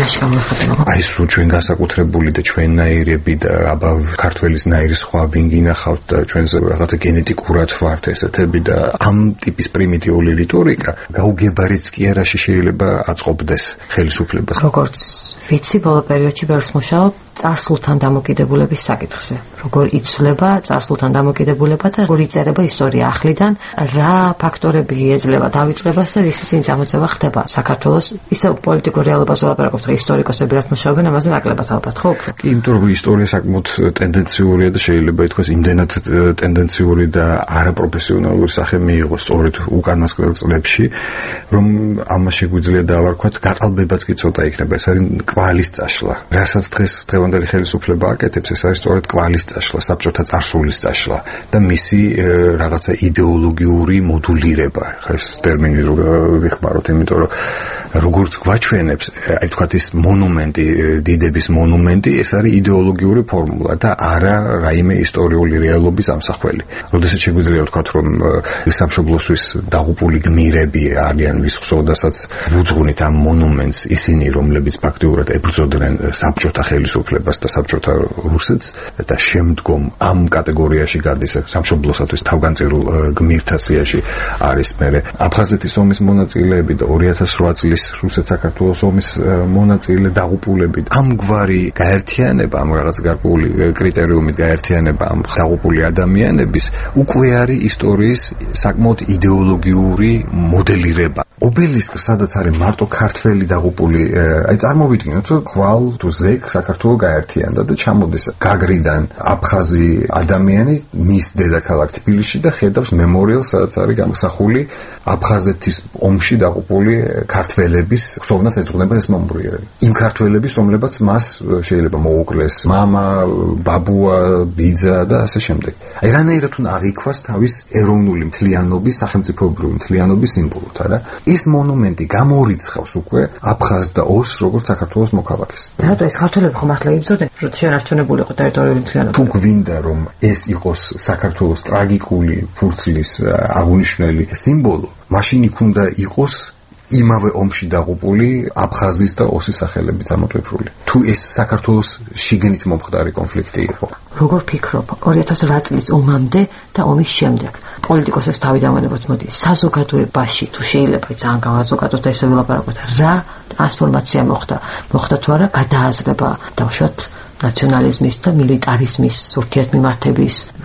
S: აი ეს რომ ჩვენ განსაკუთრებული და ჩვენნაირები და აბა ქართველისნაირი სხვა ვინ გინახავთ და ჩვენზე რაღაცა გენეტიკურად ვართ ესეთები და ამ ტიპის პრიმიტიული რიტორიკა გაუგებარიც კი არაში შეიძლება აწყობდეს ხელისუფლებას.
U: როგორც ვიცი, ბოლო პერიოდში ბევრს მუშაობ წარსულთან დამოკიდებულების საკითხზე. როგორ იცვლება წარსულთან დამოკიდებულება და როგორ იწერება ისტორია ახლიდან, რა ფაქტორები ეძლევა დავიწყებას და რის წინ წამოწევა ხდება საქართველოს ისევ პოლიტიკურ რეალობაზე ვაპარაკობთ, რომ ისტორიკოსები რაც მუშაობენ, ამაზე ნაკლებად ალბათ, ხო?
S: კი, იმიტომ რომ ისტორია საკმაოდ ტენდენციურია და შეიძლება ითქვას იმდენად ტენდენციური და არაპროფესიონალური სახე მიიღოს სწორედ უკანასკნელ წლებში, რომ ამას შეგვიძლია დავარქვათ, გაყალბებაც კი ცოტა იქნება. ეს არის კვალის წაშლა. რასაც დღეს დღევანდელი ხელისუფლება აკეთებს, ეს არის სწორედ კვალის წაშლა, საბჭოთა წარსულის წაშლა და მისი რაღაცა იდეოლოგიური მოდულირება. ხა ეს ტერმინი რო ვიხმაროთ, იმიტომ რომ როგორც გვაჩვენებს, აი თქვათ ის მონუმენტი, დიდების მონუმენტი, ეს არის იდეოლოგიური ფორმულა და არა რაიმე ისტორიული რეალობის ამსახველი. როდესაც შეგვიძლია ვთქვათ, რომ სამშობლოსთვის დაღუპული გმირები არიან ვის ხსოვდასაც ვუძღვნით ამ მონუმენტს ისინი, რომლებიც ფაქტიურად ებრძოდნენ საბჭოთა ხელისუფლებას და საბჭოთა რუსეთს და შემდგომ ამ კატეგორიაში გადის სამშობლოსათვის თავგანწირულ გმირთა სიაში არის მერე აფხაზეთის ომის მონაწილეები და ორი ათას რვა წლის რუსეთ-საქართველოს ომის მონაწილე დაღუპულები. ამგვარი გაერთიანება, ამ რაღაც გარკვეული კრიტერიუმით გაერთიანება ამ დაღუპული ადამიანების უკვე არის ისტორიის საკმაოდ იდეოლოგიური მოდელირება. ობელისკი სადაც არის მარტო ქართველი დაღუპული, აი წარმოვიდგინოთ, რომ ხვალ თუ ზეგ საქართველოს გაერთიანდა და ჩამოდის გაგრიდან აფხაზი ადამიანი მის დედაქალაქ თბილისში და ხედავს მემორიალს, სადაც არის გამოსახული აფხაზეთის ომში დაღუპული ქართველების ხსოვნას ეძღვნება ეს მომხრეები. იმ ქართველების, რომლებაც მას შეიძლება მოუკლეს მამა, ბაბუა, ბიძა და ასე შემდეგ. აი რანაირად უნდა აღიქვას თავის ეროვნული მთლიანობის, სახელმწიფოებრივი მთლიანობის სიმბოლოთ, არა? ეს მონუმენტი გამორიცხავს უკვე აფხაზ და ოს როგორც საქართველოს მოქალაქეს.
U: რატო ეს ქართველები ხომ მართლა იბრძოდნენ, რომ შენარჩუნებული იყო ტერიტორიული მთლიანობა?
S: თუ გვინდა რომ ეს იყოს საქართველოს ტრაგიკული ფურცლის აღნიშნული სიმბოლო, მაშინ იქ უნდა იყოს იმავე ომში დაღუპული აფხაზის და ოსის სახელები წამოტვიფრული. თუ ეს საქართველოს შიგნით მომხდარი კონფლიქტი იყო.
U: როგორ ფიქრობ, ორი ათას რვა წლის ომამდე და ომის შემდეგ პოლიტიკოსებს თავი დავანებოთ, მოდი, საზოგადოებაში თუ შეიძლება ძალიან გავაზოგადოთ და ესე ვილაპარაკოთ, რა ტრანსფორმაცია მოხდა? მოხდა თუ არა გადააზრება, დავუშვათ ნაციონალიზმის და მილიტარიზმის, ურთიერთმიმართების,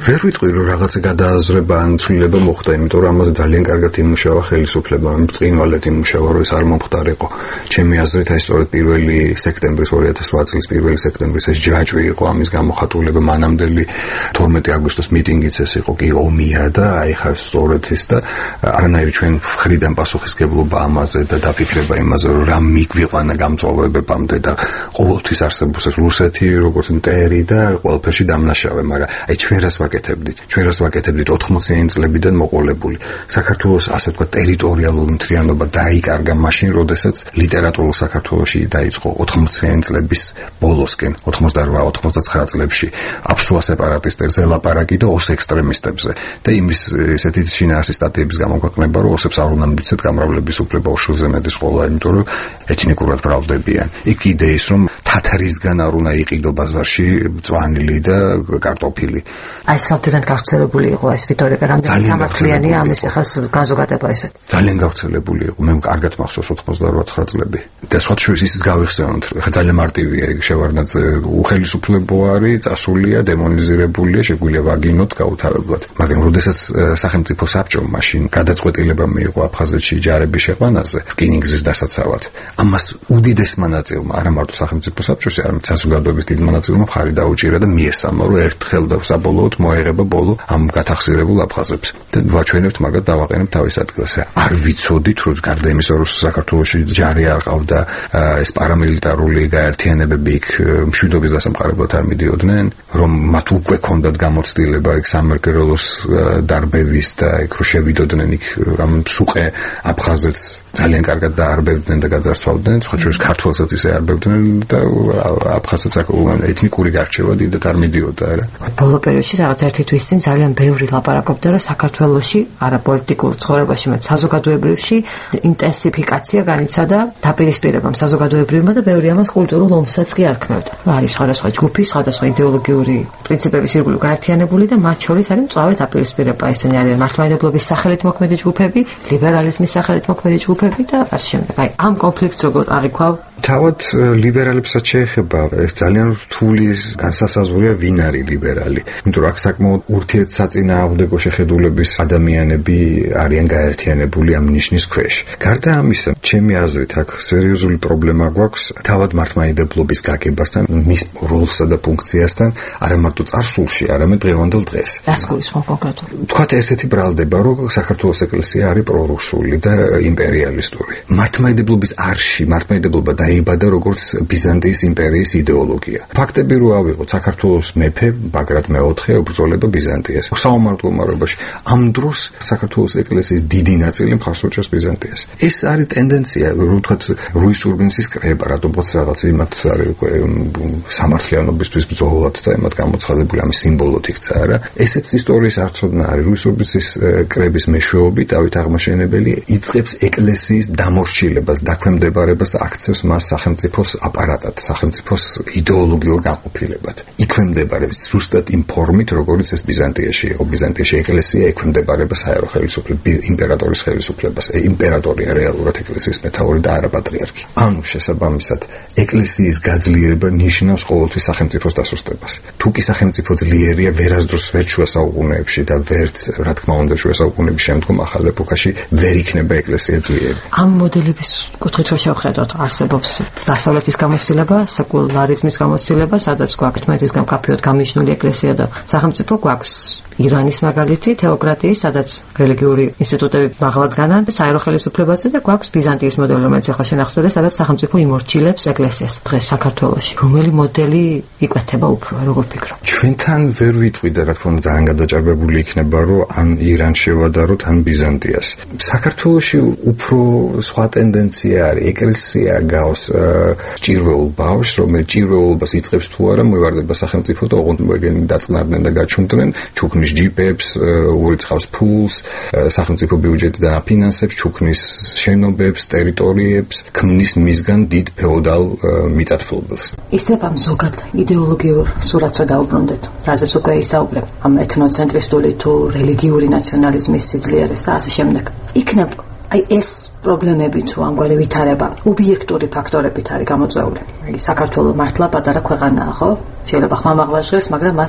S: ვერ ვიტყვი რომ რაღაცა გადააზრება ან ცვლილება მოხდა, იმიტომ რომ ამაზე ძალიან კარგად იმუშავა ხელისუფლება, მწყინვალედ იმუშავა, რომ ეს არ მომხდარიყო. ჩემი აზრით აი სწორედ პირველი სექტემბრის ორი ათას ოთხ წლის პირველი სექტემბრის ეს ჯაჭვი იყო ამის გამოხატულება, მანამდელი თორმეტი აგვისტოს მიტინგიც ეს იყო კი ომია და აი ხა სწორედ ის და არანაირი ჩვენ მხრიდან პასუხისგებლობა ამაზე და დაფიქრება იმაზე რომ რა მიგვიყვანა გამწვავებებამდე და ყოველთვის არსებობს ეს რუსეთი როგორც მტერი და ყველაფერში დამნაშავე, მაგრამ აი ჩვენ რას ვაკეთებდით? ჩვენ რას ვაკეთებდით ოთხმოციანი წლებიდან მოყოლებული. საქართველოს ასე ვთქვათ ტერიტორიალური მთლიანობა დაიკარგა მაშინ, როდესაც ლიტერატურულ საქართველოში დაიწყო ოთხმოციანი წლების ბოლოსკენ, ოცდაოთხ ოცდაცხრა წლებში აფსუა სეპარატისტებზე ლაპარაკი და ოს ექსტრემისტებზე და იმის ესეთი შინაარსის სტატიების გამოქვეყნება, რომ ოსებს არ უნდა მიცეთ გამრავლების უფლება უშვილზე მეტის ყოლა, იმიტომ რომ ეთნიკურად მრავლდებიან. იქ კიდე ის რომ თათარისგან არ უნდა იყიდო ბაზარში წვანილი და კარტოფილი.
U: აი ეს რამდენად გავრცელებული იყო ეს რიტორიკა, რამდენად სამართლიანია ამის ახალ განზოგადება ესეთ.
S: ძალიან გავრცელებული იყო. მე კარგად მახსოვს ოცდაოთხ ცხრა წლები. და სხვა შორის ისიც გავიხსენოთ, ხა ძალიან მარტივია ეგ შევარდნაძე უხელისუფლებო არის, წასულია, დემონიზირებულია, შეგვიძლია ვაგინოთ გაუთავებლად. მაგრამ როდესაც სახელმწიფო საბჭომ მაშინ გადაწყვეტილება მიიღო აფხაზეთში ჯარების შეყვანაზე, რკინიგზის დასაცავად. ამას უდიდესმა ნაწილმა, არა მარტო სახელმწიფო საბჭოს, არამედ საზოგადოების დიდ ნაწილმა მხარი დაუჭირა და მიესამა, რომ ერთხელ და საბოლოოდ მოეღება ბოლო ამ გათახსირებულ აფხაზებს. და ვაჩვენებთ მაგათ დავაყენებთ თავის ადგილზე. არ ვიცოდით, რომ გარდა იმისა, რომ საქართველოში ჯარი არ ყავდა, ეს პარამილიტარული გაერთიანებები იქ მშვიდობის დასამყარებლად არ მიდიოდნენ, რომ მათ უკვე ჰქონდათ გამოცდილება იქ სამეგრელოს დარბევის და იქ რო შევიდოდნენ იქ ამ სუყე აფხაზეთს ძალიან კარგად დაარბევდნენ და გაძარცვავდნენ, სხვა შორის ქართველსაც ისე არბევდნენ და აფხაზეთს ეთნიკური გარჩევა დიდად არ მიდიოდა რა.
U: ბოლო პერიოდში რაღაც ერთი თვის წინ ძალიან ბევრი ლაპარაკობდა, რომ საქართველოში არაპოლიტიკურ ცხოვრებაში, მათ საზოგადოებრივში ინტენსიფიკაცია განიცადა დაპირისპირებამ საზოგადოებრივმა და ბევრი ამას კულტურულ ომსაც კი არქმევდა. არის სხვადასხვა ჯგუფი, სხვადასხვა იდეოლოგიური პრინციპების ირგვლივ გაერთიანებული და მათ შორის არის მწვავე დაპირისპირება. ესენი არიან მართლმადიდებლობის სახელით მოქმედი ჯგუფები, ლიბერალიზმის სახელით მოქმედი ჯგუფები და ასე შემდეგ. აი ამ კონფლიქტს როგორ აღიქვავ?
S: თავად ლიბერალებსაც შეეხება ეს ძალიან რთული განსასაზღვრია ვინ არის ლიბერალი. იმიტომ რომ აქ საკმაოდ ურთიერთსაწინააღმდეგო შეხედულების ადამიანები არიან გაერთიანებული ამ ნიშნის ქვეშ. გარდა ამისა, ჩემი აზრით აქ სერიოზული პრობლემა გვაქვს თავად მართლმადიდებლობის გაგებასთან, მის როლსა და ფუნქციასთან, არა მარტო წარსულში, არამედ დღევანდელ დღეს.
U: რას გულისხმობ კონკრეტულად?
S: თქვათ ერთ-ერთი ბრალდება, რომ საქართველოს ეკლესია არის პრორუსული და იმპერიალისტური. მართლმადიდებლობის არში მართლმადიდებლობა დაიბადა როგორც ბიზანტიის იმპერიის იდეოლოგია. ფაქტები რო ავიღოთ, საქართველოს მეფე ბაგრატ მეოთხე ებრძოლება ბიზანტიას. საომარ-მდგომარეობაში ამ დროს საქართველოს ეკლესიის დიდი ნაწილი მხარს უჭერს ბიზანტიას. ეს არის ტენდენცია, რო ვთქვათ, რუის ურბინსის კრება, რატომაც რაღაც იმათ არის უკვე სამართლიანობისთვის ბრძოლად და იმათ გამოცხადებული ამის სიმბოლოდ იქცა რა. ესეც ისტორიის არცოდნა არის. რუის ურბინსის კრების მეშვეობით დავით აღმაშენებელი იწყებს ეკლესიის დამორჩილებას, დაქვემდებარებას და აქცევს მას სახელმწიფოს აპარატად, სახელმწიფოს იდეოლოგიურ განყოფილებად. იქვემდებარებს ზუსტად იმ ფორმით, როგორიც ეს ბიზანტიაში იყო. ბიზანტიაში ეკლესია ექვემდებარება საერო ხელისუფლებას, იმპერატორის ხელისუფლებას. იმპერატორია რეალურად ეკლესიის მეთაური და არა პატრიარქი. ანუ შესაბამისად, ეკლესიის გაძლიერება ნიშნავს ყოველთვის სახელმწიფოს დასუსტებას. თუ კი სახელმწიფო ძლიერია, ვერასდროს ვერ შუა საუკუნეებში და ვერც, რა თქმა უნდა, შუა საუკუნეების შემდგომ ახალ ეპოქაში ვერ იქნება ეკლესია ძლიერი.
U: ამ მოდელების კუთხით რო შევხედოთ, არსებობს დასავლეთის გამოცდილება, სეკულარიზმის გამოცდილება, სადაც გვაქვს მეთისგან კაფეოდ გამიჯნული ეკლესია და სახელმწიფო გვაქვს ირანის მაგალითი, თეოკრატიის, სადაც რელიგიური ინსტიტუტები მაღლად განან და საერო ხელისუფლებაზე და გვაქვს ბიზანტიის მოდელი, რომელიც ახლა შენახსდა, სადაც სახელმწიფო იმორჩილებს ეკლესიას. დღეს საქართველოში რომელი მოდელი იკვეთება უფრო, როგორ ფიქრობ?
S: ჩვენთან ვერ ვიტყვი და რა თქმა უნდა ძალიან გადაჭარბებული იქნება, რომ ან ირანს შევადაროთ, ან ბიზანტიას. საქართველოში უფრო სხვა ტენდენცია არის. ეკლესია გავს ჭირვეულ ბავშვს, რომელიც ჭირვეულობას იწყებს თუ არა, მოევარდება სახელმწიფო და ოღონდ მოგენი დაწყნარდნენ და გაჩუმდნენ, ჩუქნის ჯიპებს, ურიცხავს ფულს, სახელმწიფო ბიუჯეტიდან აფინანსებს, ჩუქნის შენობებს, ტერიტორიებს, ქმნის მისგან დიდ ფეოდალ მიწათმფლობელს.
U: ისევ ამ ზოგად იდეოლოგიურ სურათს დაუბრუნდეთ, რაზეც უკვე ისაუბრებ, ამ ეთნოცენტრისტული თუ რელიგიური ნაციონალიზმის სიძლიერეს და ასე შემდეგ. იქნებ აი ეს პრობლემები თუ ამგვარი ვითარება ობიექტური ფაქტორებით არის გამოწვეული. აი საქართველოს მართლა პატარა ქვეყანაა, ხო? შეიძლება ხმამაღლა ჟღერს, მაგრამ მას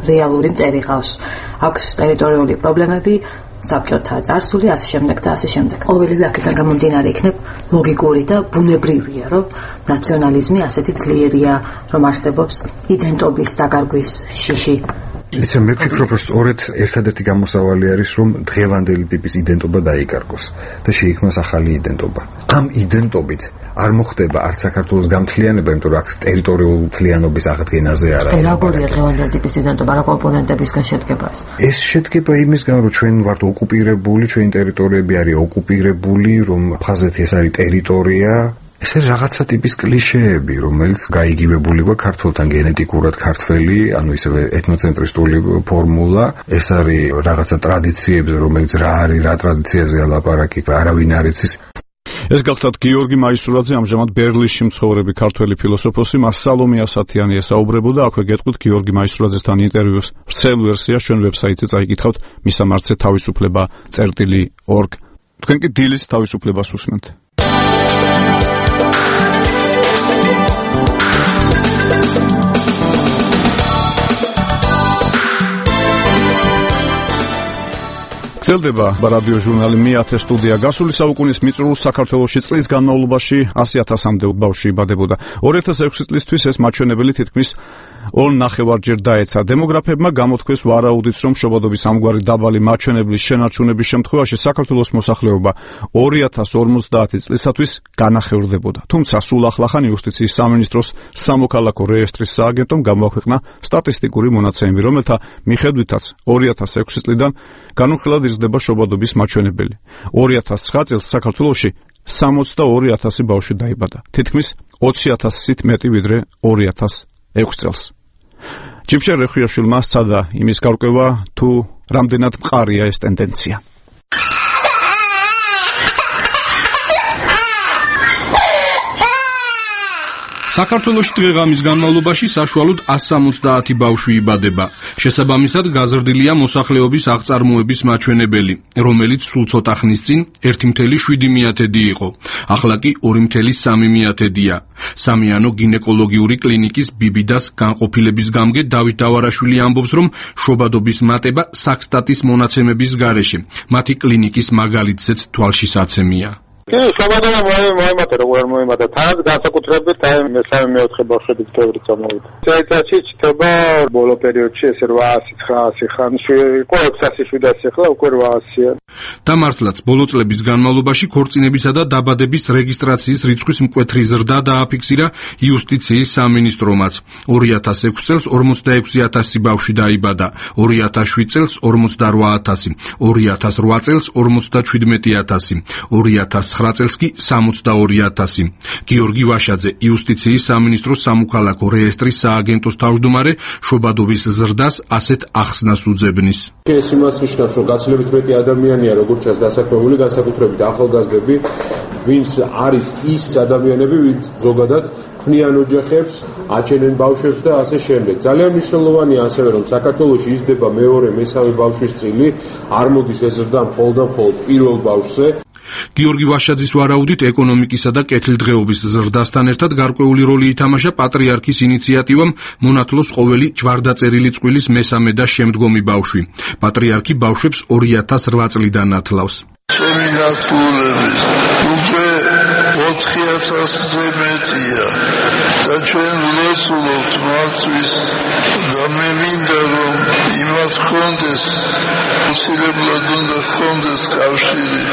U: რეალური მტერი ყავს. აქვს ტერიტორიული პრობლემები, საბჭოთა წარსული, ასე შემდეგ და ასე შემდეგ. ყოველივე აქედან გამომდინარე იქნებ ლოგიკური და ბუნებრივია, რომ ნაციონალიზმი ასეთი ძლიერია, რომ არსებობს იდენტობის დაკარგვის შიში.
S: იცი მე ვფიქრობ, რომ სწორედ ერთადერთი გამოსავალი არის, რომ დღევანდელი ტიპის იდენტობა დაიკარგოს და შეიქმნას ახალი იდენტობა. ამ იდენტობით არ მოხდება არც საქართველოს გამთლიანება, იმიტომ რომ აქ ტერიტორიული მთლიანობის აღდგენაზე არ არის.
U: როგორია დღევანდელი ტიპის იდენტობა, რა კომპონენტებისგან შედგება ეს?
S: ეს შედგება იმისგან, რომ ჩვენ ვართ ოკუპირებული, ჩვენი ტერიტორიები არის ოკუპირებული, რომ აფხაზეთი ეს არის ტერიტორია. ეს არის რაღაცა ტიპის კლიშეები, რომელიც გაიგივებული გვაქვს ქართველთან გენეტიკურად ქართველი, ანუ ისევე ეთნოცენტრისტული ფორმულა. ეს არის რაღაცა ტრადიციები, რომელიც რა არის, რა ტრადიციაზეა ლაპარაკი, არავინ არ იცის.
A: ეს გახლავთ გიორგი მაისურაძე, ამჟამად ბერლინში მცხოვრები ქართველი ფილოსოფოსი, მას სალომე ასათიანი ესაუბრებოდა. აქვე გეტყვით გიორგი მაისურაძესთან ინტერვიუს ვრცელ ვერსიას ჩვენ ვებსაიტზე წაიკითხავთ მისამართზე თავისუფლება წერტილი ორგ. თქვენ კი დილის თავისუფლებას უსმენთ. გრძელდება რადიო ჟურნალი მეათე სტუდია. გასული საუკუნის მიწურულს საქართველოში წლის განმავლობაში ასი ათასამდე ბავშვი იბადებოდა. ორი ათას ექვსი წლისთვის ეს მაჩვენებელი თითქმის ორ ნახევარჯერ დაეცა. დემოგრაფებმა გამოთქვეს ვარაუდით, რომ შობადობის ამგვარი დაბალი მაჩვენებლის შენარჩუნების შემთხვევაში საქართველოს მოსახლეობა ორი ათას ორმოცდაათი წლისათვის განახევრდებოდა. თუმცა სულ ახლახან იუსტიციის სამინისტროს სამოქალაქო რეესტრის სააგენტომ გამოაქვეყნა სტატისტიკური მონაცემები, რომელთა მიხედვითაც ორი ათას ექვსი წლიდან განუხილად იზრდება შობადობის მაჩვენებელი. ორი ათას ცხრა წელს საქართველოში სამოცდაორი ათასი ბავშვი დაიბადა. თითქმის ოცი ათასით მეტი ვიდრე ორი ათას ექვსი წელს. ჯიფშარ რეხვიაშვილმა სცადა იმის გარკვევა, თუ რამდენად მყარია ეს ტენდენცია.
E: საქართველოში დღე-ღამის განმავლობაში საშუალოდ ასი სამოცდაათი ბავშვი იბადება. შესაბამისად გაზრდილია მოსახლეობის აღწარმოების მაჩვენებელი, რომელიც სულ ცოტა ხნის წინ ერთი კoma შვიდი მიათედი იყო. ახლა კი ორი კoma სამი მიათედია. სამიანო გინეკოლოგიური კლინიკის ბიბიდას განყოფილების გამგე დავით დავარაშვილი ამბობს, რომ შობადობის მატება საქსტატის მონაცემების გარეშე. მათი კლინიკის მაგალითზეც თვალშისაცემია.
C: კი, შობადობა მოემატა, როგორ არ მოემატა. თან განსაკუთრებით აი მესამე მეოთხე ბავშვების თეორია წამოვიდა. საიტაში ჩიტება ბოლო პერიოდში ეს რვაასი ცხრაასი ხანში იყო ექვსასი შვიდასი, ახლა უკვე რვაასია.
E: და მართლაც ბოლო წლების განმავლობაში ქორწინებისა და დაბადების რეგისტრაციის რიცხვის მკვეთრი ზრდა დააფიქსირა იუსტიციის სამინისტრომაც. ორი ათას ექვსი წელს ორმოცდაექვსი ათასი ბავშვი დაიბადა, ორი ათას შვიდი წელს ორმოცდარვა ათასი, ორი ათას რვა წელს ორმოცდაჩვიდმეტი ათასი, ორი ათას ცხრა წელს კი სამოცდაორი ათასი. გიორგი ვაშაძე, იუსტიციის სამინისტროს სამოქალაქო რეესტრის სააგენტოს თავმჯდომარე, შობადობის ზრდას ასეთ ახსნას უძებნის.
G: ეს იმას ნიშნავს, რომ გაცილებით მეტი ადამიანია, როგორც ჩანს დასაქმებული, განსაკუთრებით ახალგაზრდები, ვინც არის ის ადამიანები, ვინც ზოგადად ქმნიან ოჯახებს, აჩენენ ბავშვებს და ასე შემდეგ. ძალიან მნიშვნელოვანია ასევე, რომ საქართველოში იზრდება მეორე, მესამე ბავშვის წილი, არ მოდის ეს ზრდა მხოლოდ და მხოლოდ პირველ ბავშვზე.
E: გიორგი ვაშაძის ვარაუდით ეკონომიკისა და კეთილდღეობის ზრდასთან ერთად გარკვეული როლი ითამაშა პატრიარქის ინიციატივამ მონათლოს ყოველი ჯვარდაწერილი წყვილის მესამე და შემდგომი ბავშვი. პატრიარქი ბავშვებს ორი ათას რვა წლიდან ათლავს.
V: ჩემი გასულების უკვე ოთხი ათასზე მეტია და ჩვენ ვლესულობთ მართვის და მე მინდა რომ იმათ ხონდეს უსილებლად უნდა ხონდეს კავშირი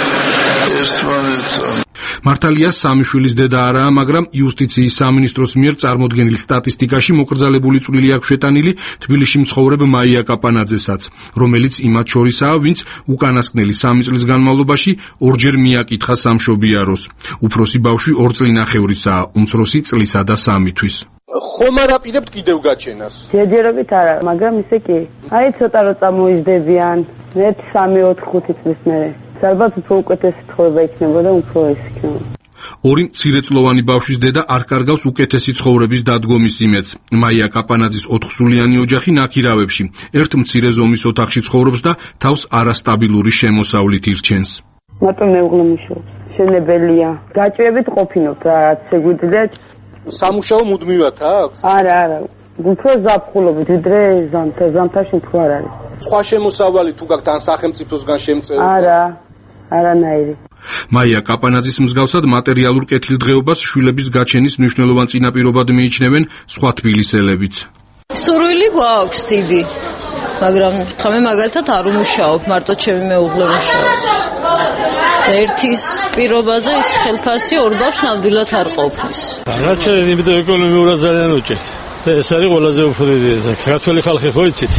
V: ერთმანეთთან.
E: მართალია სამი შვილის დედა არაა, მაგრამ იუსტიციის სამინისტროს მიერ წარმოდგენილ სტატისტიკაში მოკრძალებული წვლილი აქვს შეტანილი თბილისში მცხოვრებ მაია კაპანაძესაც, რომელიც იმათ შორისაა, ვინც უკანასკნელი სამი წლის განმავლობაში ორჯერ მიაკითხა სამშობიაროს. უფროსი ბავშვი ორ წლინახევრისაა, უმცროსი წლისა და სამი თვის.
W: ხომ არ აპირებთ კიდევ გაჩენას?
I: ჯერჯერობით არა, მაგრამ ისე კი. აი ცოტა რო წამოიზრდებიან, ერთი სამი ოთხი ხუთი წლის მერე. ალბათ უფრო უკეთესი ცხოვრება იქნებოდა, უფრო ეს იქნება.
E: ორი მცირეწლოვანი ბავშვის დედა არ კარგავს უკეთესი ცხოვრების დადგომის იმედს. მაია კაპანაძის ოთხსულიანი ოჯახი ნაქირავებში, ერთ მცირე ზომის ოთახში ცხოვრობს და თავს არასტაბილური შემოსავლით ირჩენს.
I: მარტო მეუღლე მუშაობს. შენებელია. გაჭირებით ყოფინობთ რა, რაც შეგვიძლია.
W: სამუშაო მუდმივად აქვს?
I: არა, არა.
D: უფრო ზაფხულობით, ვიდრე ზამთარ, ზამთარში უფრო არ არის.
W: სხვა შემოსავალი თუ გაქვთ ან სახელმწიფოსგან შემწეული?
D: არა, არანაირი.
E: მაია კაპანაძის მსგავსად მატერიალურ კეთილდღეობას შვილების გაჩენის მნიშვნელოვან წინაპირობად მიიჩნევენ სხვა თბილისელებიც.
F: სურვილი გვაქვს დიდი, მაგრამ ხამე მაგალითად არ უმუშაობ, მარტო ჩემი მეუღლე მუშაობს. ერთის პირობაზე ის ხელფასი ორ ბავშვს ნამდვილად არ ყოფნის.
J: რაც შეიძლება, იმიტომ ეკონომიურად ძალიან უჭირთ. ეს არის ყველაზე უფრიდი. საქართველოს ხალხი ხო იცით?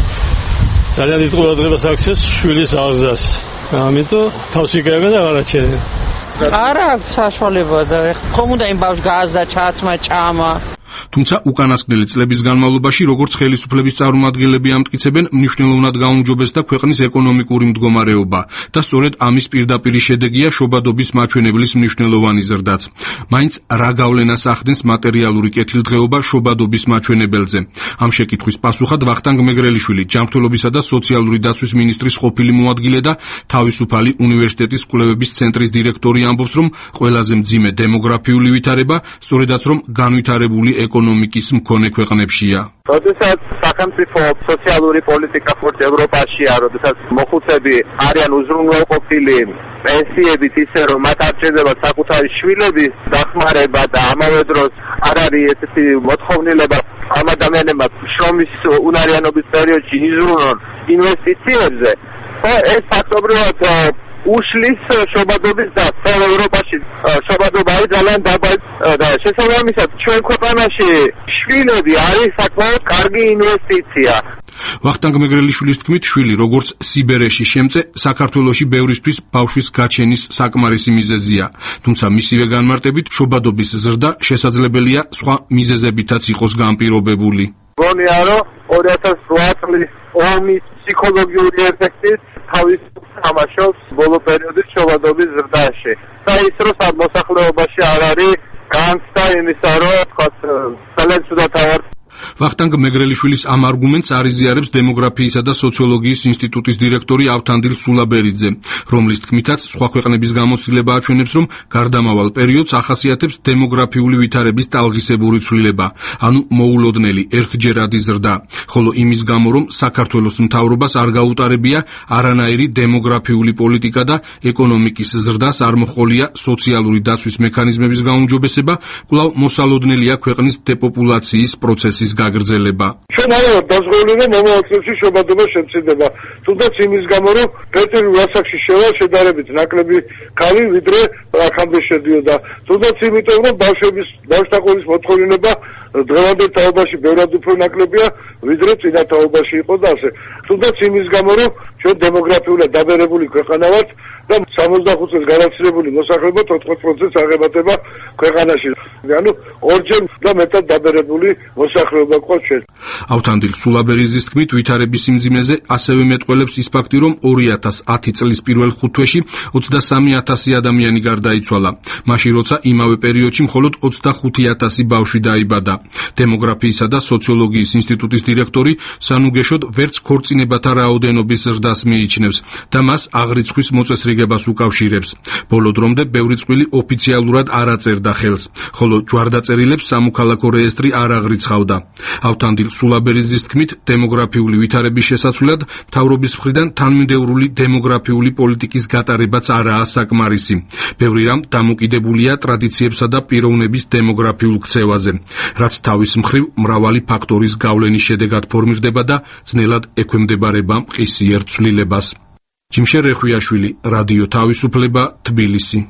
J: ძალიან დიდ ყურადღებას აქცევს შვილის აღზრდას. ამიტომ თავს იკავებენ და აღარ აჩერებენ.
X: არა აქვს საშუალება და ხომ უნდა იმ ბავშვს გააზრდა, ჩააცმა, ჭამა.
E: თუმცა უკანასკნელი წლების განმავლობაში როგორც ხელისუფლების წარმომადგენლები ამტკიცებენ, მნიშვნელოვნად გაუმჯობესდა ქვეყნის ეკონომიკური მდგომარეობა და სწორედ ამის პირდაპირი შედეგია შობადობის მაჩვენებლის მნიშვნელოვანი ზრდაც. მაინც რა გავლენას ახდენს მატერიალური კეთილდღეობა შობადობის მაჩვენებელზე? ამ შეკითხვის პასუხად ვახტანგ მეგრელიშვილი, ჯანმრთელობისა და სოციალური დაცვის მინისტრის ყოფილი მოადგილე და თავისუფალი უნივერსიტეტის კვლევების ცენტრის დირექტორი ამბობს, რომ ყველაზე მძიმე დემოგრაფიული ვითარება სწორედაც რომ განვითარებული ეკონომიკის მქონე ქვეყნებშია.
Y: როდესაც სახელმწიფო სოციალური პოლიტიკა ხორცი ევროპაშია, როდესაც მოხუცები არიან უზრუნველყოფილი პენსიებით ისე რომ მათ არ შეიძლება საკუთარი შვილების დახმარება და ამავე დროს არ არის ესეთი მოთხოვნილება ამ ადამიანებმა შრომის უნარიანობის პერიოდში იზრუნონ ინვესტიციებზე, ეს ფაქტობრივად უშლის შობადობის და სწორ ევროპაში შობადობა არის ძალიან დაბალი და შესაბამისად ჩვენ ქვეყანაში შვილები არის საკმაოდ კარგი ინვესტიცია.
E: ვახტანგ მეგრელიშვილის თქმით, შვილი როგორც სიბერეში შემწე, საქართველოში ბევრისთვის ბავშვის გაჩენის საკმარისი მიზეზია. თუმცა მისივე განმარტებით, შობადობის ზრდა შესაძლებელია სხვა მიზეზებითაც იყოს განპირობებული.
Y: გონია რომ ორი ათას რვა წლის ომის ფსიქოლოგიური ეფექტით თავის თამაშობს ბოლო პერიოდის შობადობის ზრდაში. და ის რომ მოსახლეობაში არ არის განცდა იმისა, რომ თქვა ძალიან ცუდად ავარ.
E: ვახტანგ მეგრელიშვილის ამ არგუმენტს არიზიარებს დემოგრაფიისა და სოციოლოგიის ინსტიტუტის დირექტორი ავთანდილ სულაბერიძე, რომლის თქმითაც სხვა ქვეყნების გამოცდილება აჩვენებს, რომ გარდამავალ პერიოდს ახასიათებს დემოგრაფიული ვითარების ტალღისებური ცვლილება, ანუ მოულოდნელი ერთჯერადი ზრდა, ხოლო იმის გამო, რომ საქართველოს მთავრობას არ გაუტარებია არანაირი დემოგრაფიული პოლიტიკა და ეკონომიკის ზრდას არ მოჰყოლია სოციალური დაცვის მექანიზმების გაუმჯობესება, კვლავ მოსალოდნელია ქვეყნის დეპოპულაციის პროცესის გაგრძელება.
B: ჩვენ არა დაზღვეული რომ მომავალ წლებში შობადობა შემცირდება, თუნდაც იმის გამო რომ ფერტილურ ასაკში შევა შედარებით ნაკლები ქალი ვიდრე აქამდე შედიოდა, თუნდაც იმიტომ რომ ბავშვების ბავშვთაყოლის მოთხოვნილება დღევანდელ თაობაში ბევრად უფრო ნაკლებია ვიდრე წინა თაობაში იყო და ასე. თუნდაც იმის გამო რომ ჩვენ დემოგრაფიულად დაბერებული ქვეყანა ვართ და სამოცდახუთ წელს განაცვლებული მოსახლეობა თოთხმეტ პროცენტს აღემატება ქვეყანაში. ანუ ორჯერ და მეტად დაბერებული მოსახლეობა ყავს ჩვენ.
E: ავთანდილ სულაბერიძის თქმით, ვითარების სიმძიმეზე ასევე მეტყველებს ის ფაქტი, რომ ორი ათას ათი წლის პირველ ხუთვეში ოცდასამი ათასი ადამიანი გარდაიცვალა, მაშინ როცა იმავე პერიოდში მხოლოდ ოცდახუთი ათასი ბავშვი დაიბადა. დემოგრაფიისა და სოციოლოგიის ინსტიტუტის დირექტორი სანუგეშოდ ვერც ქორწინებათა რაოდენობის ზრდას მიიჩნევს და მას აღრიცხვის მოწესრიგებას უკავშირებს. ბოლო დრომდე ბევრი წყვილი ოფიციალურად არ აწერდა ხელს, ხოლო ჯვარდაწერილებს სამოქალაქო რეესტრი არ აღრიცხავდა. ავთანდილ სულაბერიძის თქმით, დემოგრაფიული ვითარების შესაცვლად მთავრობის მხრიდან თანმიმდევრული დემოგრაფიული პოლიტიკის გატარებაც არაა საკმარისი. ბევრი რამ დამოკიდებულია ტრადიციებსა და პიროვნების დემოგრაფიულ ქცევაზე, რაც თავის მხრივ მრავალი ფაქტორის გავლენის შედეგად ფორმირდება და ძნელად ექვემდებარება მყისიერ ცვლილებას. ჯიმშე რეხვიაშვილი, რადიო თავისუფლება, თბილისი.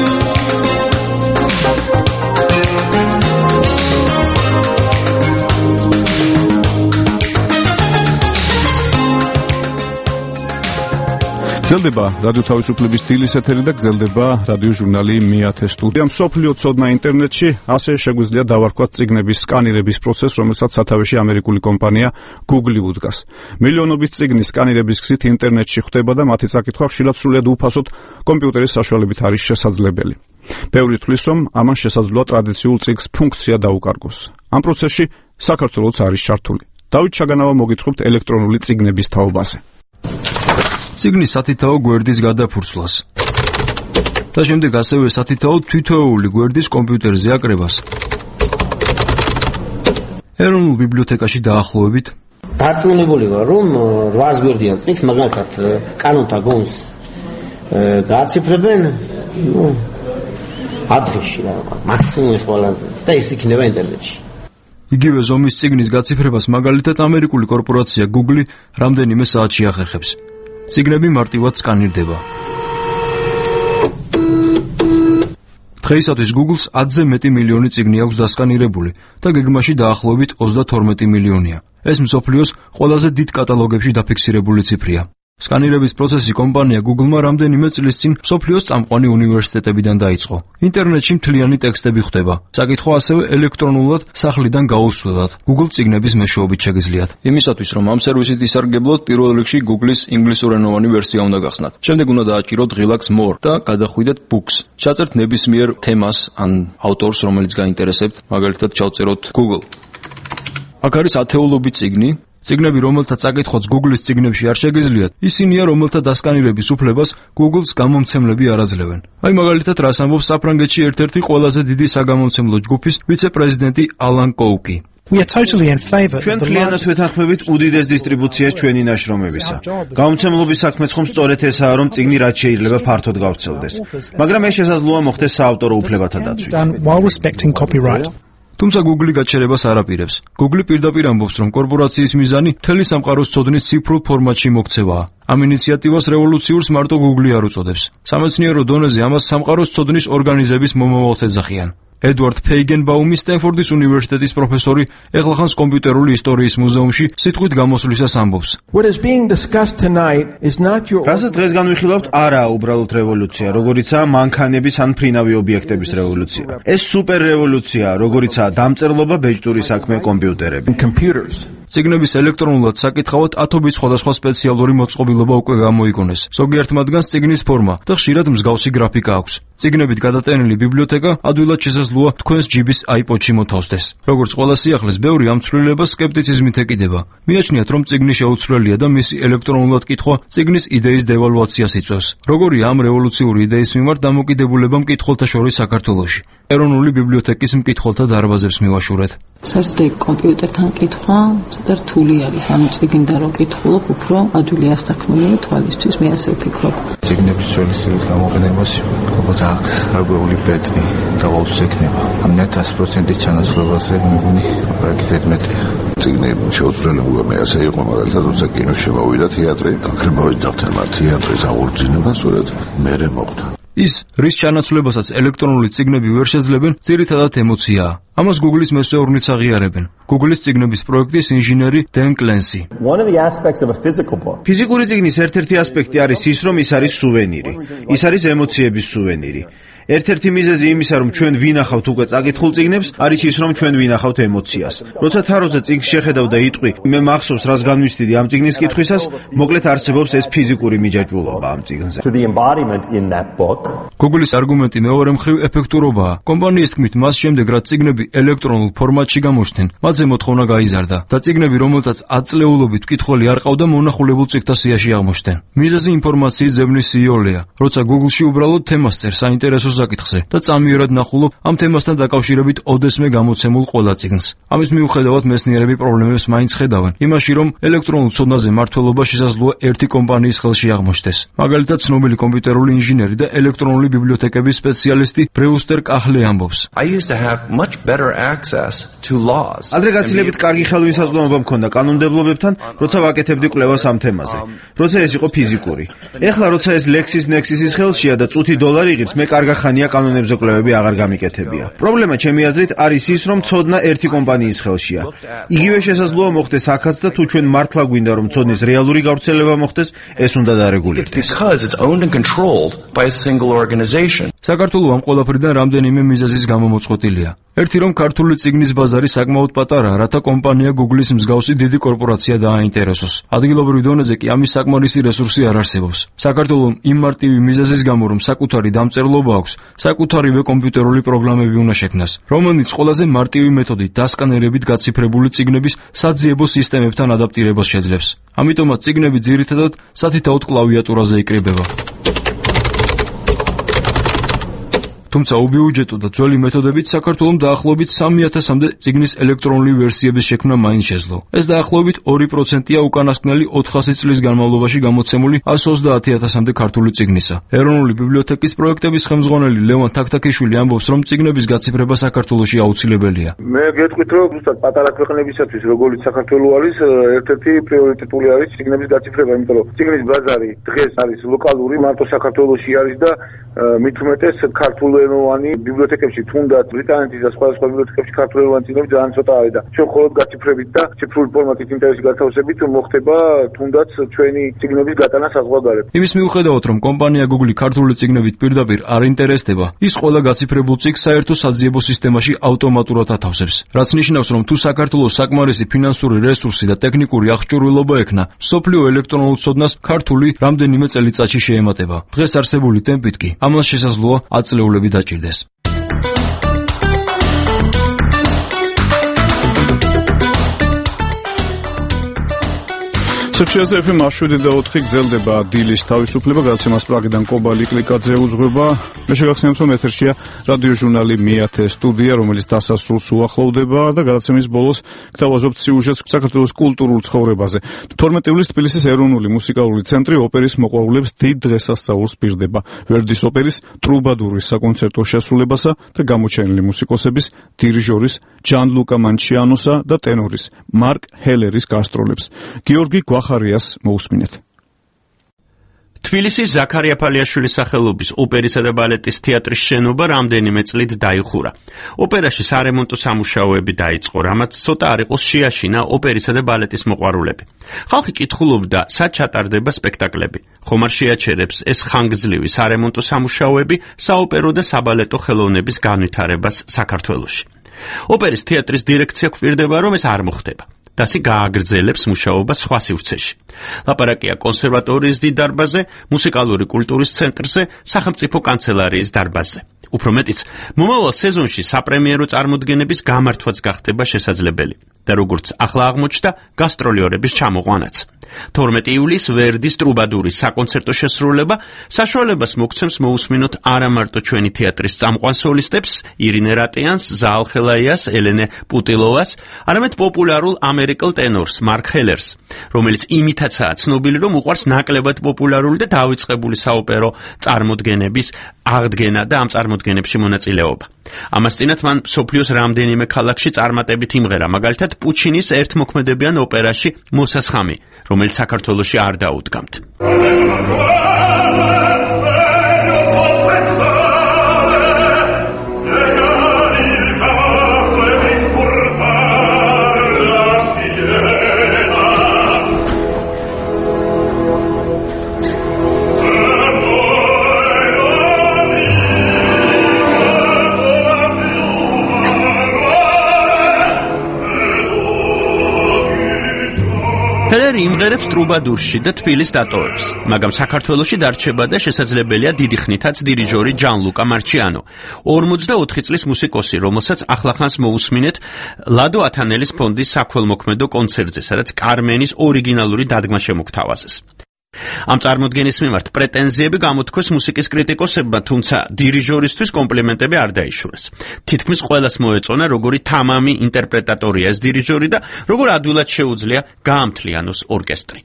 A: გრძელდება რადიო თავისუფლების დილის ეთერი და გრძელდება რადიო ჟურნალი მეათე სტუდია. მსოფლიო ცოდნა ინტერნეტში, ასე შეგვიძლია დავარქვათ წიგნების სკანირების პროცესს, რომელსაც სათავეში ამერიკული კომპანია Google უდგას. მილიონობით წიგნის სკანირების გზით ინტერნეტში ხდება და მათი წაკითხვა ხშირად სრულიად უფასოდ კომპიუტერის საშუალებით არის შესაძლებელი. ბევრი თვლის, რომ ამან შესაძლოა ტრადიციულ წიგნს ფუნქცია დაუკარგოს. ამ პროცესში საქართველოც არის ჩართული. დავით ჩაგანავა მოგითხრობთ ელექტრონული წიგნების თაობაზე.
T: წიგნის სათითაო გვერდის გადაფურცლას და შემდეგ ასევე სათითაო თითოეული გვერდის კომპიუტერზე აკრებას. ეროვნულ ბიბლიოთეკაში დაახლოებით
H: დარწმუნებული ვარ, რომ რვაას გვერდიან წიგნს მაგალითად კანონთა გონს გააციფრებენ, ну, ადრესში რა ვთქვა, მაქსიმუმის ყველაზე და ის იქნება ინტერნეტში.
T: იგივე ზომის წიგნის გაციფრებას მაგალითად ამერიკული კორპორაცია Google რამდენიმე საათში ახერხებს. წიგნები მარტივად სკანირდება. დღეისათვის Google-ს ათზე მეტი მილიონი წიგნი აქვს დასკანირებული და გეგმაში დაახლოებით ოცდათორმეტი მილიონია. ეს მსოფლიოს ყველაზე დიდ კატალოგებში დაფიქსირებული ციფრია. სკანირების პროცესი კომპანია Google-მა რამდენიმე წლის წინ მსოფლიოს წამყვანი უნივერსიტეტებიდან დაიწყო. ინტერნეტში მთლიანი ტექსტები ხვდება. საკითხვა ასევე ელექტრონულად სახლიდან გაუსვლელად Google წიგნების მეშვეობით შეგიძლიათ. იმისათვის, რომ ამ სერვისით ისარგებლოთ, პირველ რიგში Google-ის ინგლისურენოვანი ვერსია უნდა გახსნათ. შემდეგ უნდა დააჭიროთ Relax More და გადახვიდეთ Books. ჩაწერთ ნებისმიერ თემას ან ავტორს, რომელიც გაინტერესებთ, მაგალითად ჩავწეროთ Google. აქ არის ათეულობით წიგნი. წიგნები, რომელთაც საკითხოც Google-ის წიგნებში არ შეგიძლიათ, ისინია, რომელთა დასკანირების უფლებას Google-ს გამომცემლები არ აძლევენ. აი მაგალითად, რას ამბობს საფრანგეთში ერთ-ერთი ყველაზე დიდი საგამომცემლო ჯგუფის ვიცე-პრეზიდენტი ალან კოუკი.
K: ჩვენ მთლიანად ვეთანხმებით უდიდეს დისტრიბუციას ჩვენი ნაშრომებისა. გამომცემლობის საქმეც ხომ სწორედ ესაა, რომ წიგნი რაც შეიძლება ფართოდ გავრცელდეს. მაგრამ ეს შესაძლოა მოხდეს საავტორო უფლებათა დაცვით.
T: თუმცა Google გაჩერებას არ აპირებს. Google პირდაპირ ამბობს, რომ კორპორაციის მიზანი მთელი სამყაროს ცოდნის ციფრულ ფორმატში მოქცევაა. ამ ინიციატივას რევოლუციურს მარტო Google არ უწოდებს. სამეცნიერო დონეზე ამას სამყაროს ცოდნის ორგანიზების მომავალს ეძახიან. ედვარდ ფეიგენბაუმი სტენფორდის უნივერსიტეტის პროფესორი ეხლახანს კომპიუტერული ისტორიის მუზეუმში სიტყვით გამოსვლისას ამბობს.
K: რასაც დღეს განვიხილავთ, არაა უბრალოდ რევოლუცია, როგორიცაა მანქანების ან ფრინავი ობიექტების რევოლუცია. ეს სუპერ რევოლუციაა, როგორიცაა დამწერლობა, ბეჭდური საქმე, კომპიუტერები.
T: წიგნების ელექტრონულად საკითხავად ათობით სხვადასხვა სპეციალური მოწყობილობა უკვე გამოიგონეს. ზოგიერთ მათგანს წიგნის ფორმა და ხშირად მსგავსი გრაფიკა აქვს. წიგნებით გადატენილი ბიბლიოთეკა ადვილად შესაძლოა თქვენს ჯიბის iPod-ში მოთავსდეს. როგორც ყველა სიახლეს, ბევრი ამ ცვლილებას სკეპტიციზმით ეკიდება. მიაჩნიათ, რომ წიგნი შეუცვლელია და მისი ელექტრონულად კითხვა წიგნის იდეის დევალვაციას იწვევს. როგორია ამ რევოლუციური იდეის მიმართ დამოკიდებულება მკითხველთა შორის საქართველოში? ეროვნული ბიბლიოთეკის მკითხველთა დარბაზებს მივაშურეთ.
M: საერთოდ კომპიუტერთან კითხვა ცოტა რთული არის, ანუ წიგნიდან რო კითხულობ, უფრო ადვილი ასაქმნელი თვალისთვის, მე ასე ვფიქრობ.
N: წიგნების ძველისწინით გამოყენებას ალბათ აქვს გარკვეული ბეწი და ყოველთვის ექნება. ამ ათას პროცენტის ჩანაცვლებაზე მეგონი პრაქტიკულად მეტია.
O: წიგნი შეუცვლელებულა მე ასე იყო, მაგალითად, როცა კინოში შემოვიდა თეატრი, განხილვავით დავთერმა თეატრის აღორძინება, სწორედ მერე მოხდა.
T: ის, რის ჩანაცვლებასაც ელექტრონული წიგნები ვერ შეძლებენ, ძირითადად ემოციაა. ამას Google-ის მესვეურნიც აღიარებენ. Google-ის წიგნების პროექტის ინჟინერი დენ კლენსი.
K: ფიზიკური წიგნის ერთ-ერთი ასპექტი არის ის, რომ ის არის სუვენირი. ის არის ემოციების სუვენირი. ერთ-ერთი მიზეზი იმისა, რომ ჩვენ ვინახავთ უკვე წაკითხულ წიგნებს, არის ის, რომ ჩვენ ვინახავთ ემოციას. როცა თაროზე წიგნს შეხედავ და იტყვი, მე მახსოვს, რას განვიცდიდი ამ წიგნის კითხვისას, მოკლედ არსებობს ეს ფიზიკური მიჯაჭვულობა ამ წიგნზე.
T: Google-ის არგუმენტი მეორე მხრივ ეფექტურობაა. კომპანიის თქმით, მას შემდეგ, რაც წიგნები ელექტრონულ ფორმატში გამოჩნდნენ, მათზე მოთხოვნა გაიზარდა და წიგნები, რომელთაც ათწლეულობით მკითხველი არ ყავდა, მონახულებულ წიგნთა სიაში აღმოჩნდნენ. მიზეზი ინფორმაციის ძებნის სიოლეა, როცა Google-ში უბრალოდ თემას წერ საინტერესო საკითხზე და წამიერად ნახულობ ამ თემასთან დაკავშირებით ოდესმე გამოცემულ ყველა წიგნს. ამის მიუხედავად მეცნიერები პრობლემებს მაინც ხედავენ იმაში, რომ ელექტრონულ ცოდნაზე მმართველობა შესაძლოა ერთი კომპანიის ხელში აღმოჩნდეს. მაგალითად, ცნობილი კომპიუტერული ინჟინერი და ელექტრონული ბიბლიოთეკების სპეციალისტი ბრეუსტერ კაჰლე ამბობს.
K: ადრე გაცილებით კარგი ხელმისაწვდომობა მქონდა კანონმდებლობებთან, როცა ვაკეთებდი კვლევას ამ თემაზე. როცა ეს იყო ფიზიკური. ეხლა როცა ეს LexisNexis-ის ხელშია და წუთი დოლარი იღებს, მე კარგა ხანია კანონებზე კვლევები აღარ გამიკეთებია. პრობლემა ჩემი აზრით არის ის, რომ ცოდნა ერთი კომპანიის ხელშია. იგივე შესაძლოა მოხდეს აქაც და თუ ჩვენ მართლა გვინდა, რომ ცოდნის რეალური გავრცელება მოხდეს, ეს უნდა დარეგულირდეს. საქართველოს ამ ყველაფრიდან რამდენიმე მიზეზის გამო მოწყვეტილია. ერთი რომ ქართული წიგნის ბაზარი საკმაოდ პატარაა, რათა კომპანია Google-ის მსგავსი დიდი კორპორაცია დააინტერესოს. ადგილობრივ დონეზე კი ამის საკმარისი რესურსი არ არსებობს. საქართველოს იმ მარტივი მიზეზის გამო, რომ საკუთარი დამწერლობა აქვს, საკუთარივე კომპიუტერული პროგრამები უნდა შექმნას, რომელიც ყველაზე მარტივი მეთოდით დასკანერებით გაციფრებული წიგნების საძიებო სისტემებთან ადაპტირებას შეძლებს. ამიტომაც წიგნები ძირითადად სათითაოდ კლავიატურაზე იკრიბება. თუმცა უბიუჯეტო და ძველი მეთოდებით საქართველოს დაახლოებით სამი ათასამდე წიგნის ელექტრონული ვერსიების შექმნა მაინც შეძლო. ეს დაახლოებით ორი პროცენტია უკანასკნელი ოთხასი წლის განმავლობაში გამოცემული ას ოცდაათი ათასამდე ქართული წიგნისა. ეროვნული ბიბლიოთეკის პროექტების ხელმძღვანელი ლევან თაქთაქიშვილი ამბობს, რომ წიგნების გაციფრება საქართველოში აუცილებელია.
C: მე გეტყვით, რომ ზუსტად პატარა ქვეყნებისათვის, როგორც საქართველოს არის, ერთ-ერთი პრიორიტეტული არის წიგნების გაციფრება, იმიტომ რომ წიგნის ბაზარი დღეს არის ლოკალური, მარტო საქართველოში არის და მით უმეტეს ქართულენოვანი ბიბლიოთეკებში, თუნდაც ბრიტანეთის და სხვადასხვა ბიბლიოთეკებში ქართულენოვანი წიგნები ძალიან ცოტა არის და ჩვენ მხოლოდ გაციფრებით და ციფრული ფორმატით ინტერესის გათავსებით მოხდება თუნდაც ჩვენი წიგნების გატანა საზღვარგარეთ.
K: იმის მიუხედავად, რომ კომპანია Google ქართული წიგნებით პირდაპირ არ ინტერესდება, ის ყველა გაციფრებულ წიგნს საერთო საძიებო სისტემაში ავტომატურად ათავსებს. რაც ნიშნავს, რომ თუ საქართველოს საკმარისი ფინანსური რესურსი და ტექნიკური აღჭურვილობა ექნა, მსოფლიო ელექტრონულ ცოდნას ქართული რამდენიმე წელიწადში შეემატება. დღეს არსებული ტემპით კი ამას შესაძლოა ათწლეულები დაჭირდეს.
A: სექციაზე ეფ ემ შვიდი და ოთხი გრძელდება დილის თავისუფლება, გადაცემას პრაღიდან კობალი კლიკაძე უძღვება. მე შეგახსენებთ, რომ ეთერშია რადიო ჟურნალი მეათე სტუდია, რომელიც დასასრულს უახლოვდება და გადაცემის ბოლოს გთავაზობთ სიუჟეტს საქართველოს კულტურულ ცხოვრებაზე. თორმეტი ივლისს თბილისის ეროვნული მუსიკალური ცენტრი ოპერის მოყვარულებს დიდ დღესასწაულს პირდება. ვერდის ოპერის ტრუბადურის საკონცერტო შესრულებასა და გამოჩენილი მუსიკოსების, დირიჟორის ჯანლუკა მანჩიანოსა და ტენორის მარკ ჰელერის გასტროლებს. გიორგი გვახარიას მოусმინეთ.
L: თბილისის ზაქარია ფალიაშვილის სახელობის ოპერისა და ბალეტის თეატრის შენობა რამდენიმე წლით დაიხურა. ოპერაში სარემონტო სამუშაოები დაიწყო, რამაც ცოტა არ იყოს შეაშინა ოპერისა და ბალეტის მოყვარულები. ხალხი კითხულობდა, სად ჩატარდება სპექტაკლები. ხომ არ შეაჩერებს ეს ხანგრძლივი სარემონტო სამუშაოები საოპერო და საბალეტო ხელოვნების განვითარებას საქართველოში. ოპერის თეატრის დირექცია გვპირდება, რომ ეს არ მოხდება. დასი გააგრძელებს მუშაობას სხვა სივრცეში. ლაპარაკია კონსერვატორიის დიდ დარბაზზე, მუსიკალური კულტურის ცენტრზე, სახელმწიფო კანცელარიის დარბაზზე. უფრო მეტიც, მომავალ სეზონში საპრემიერო წარმოდგენების გამართვაც გახდება შესაძლებელი და როგორც ახლა აღმოჩნდა, გასტროლიორების ჩამოყვანაც. თორმეტი ივლისს ვერდის ტრუბადურის საკონცერტო შესრულება საშუალებას მოგცემს მოусმინოთ არა მარტო ჩვენი თეატრის წამყვან სოლისტებს, ირინე რატიანს, ზაალ ხელაიას, ელენე პუტილოვას, არამედ პოპულარულ ამერიკელ ტენორს, მარკ ჰელერს, რომელიც იმითაცაა ცნობილი, რომ უყვარს ნაკლებად პოპულარული და დავიწყებული საოპერო წარმოდგენების აღდგენა და ამ წარმოდგენებში მონაწილეობა. ამას წინათ მან მსოფლიოს რამდენიმე ქალაქში წარმატებით იმღერა, მაგალითად პუჩინის ერთმოქმედებიან ოპერაში მოსასხამი, რომელიც საქართველოში არ დაუდგამთ. ჰელერი იმღერებს ტრუბადურში და თბილისს დატოვებს, მაგრამ საქართველოში დარჩება და შესაძლებელია დიდი ხნითაც დირიჟორი ჯანლუკა მარჩიანო, ორმოცდაოთხი წლის მუსიკოსი, რომელსაც ახლახანს მოусმინეთ ლადო ათანელის ფონდის საქველმოქმედო კონცერტზე, სადაც კარმენის ორიგინალური დადგმა შემოგთავაზეს. ამ წარმოდგენის მიმართ პრეტენზიები გამოთქვეს მუსიკის კრიტიკოსებმა, თუმცა დირიჟორისთვის კომპლიმენტები არ დაიშურეს. თითქმის ყველას მოეწონა, როგორი თამამი ინტერპრეტატორია ეს დირიჟორი და როგორ ადვილად შეუძლია გაამთლიანოს ორკესტრი.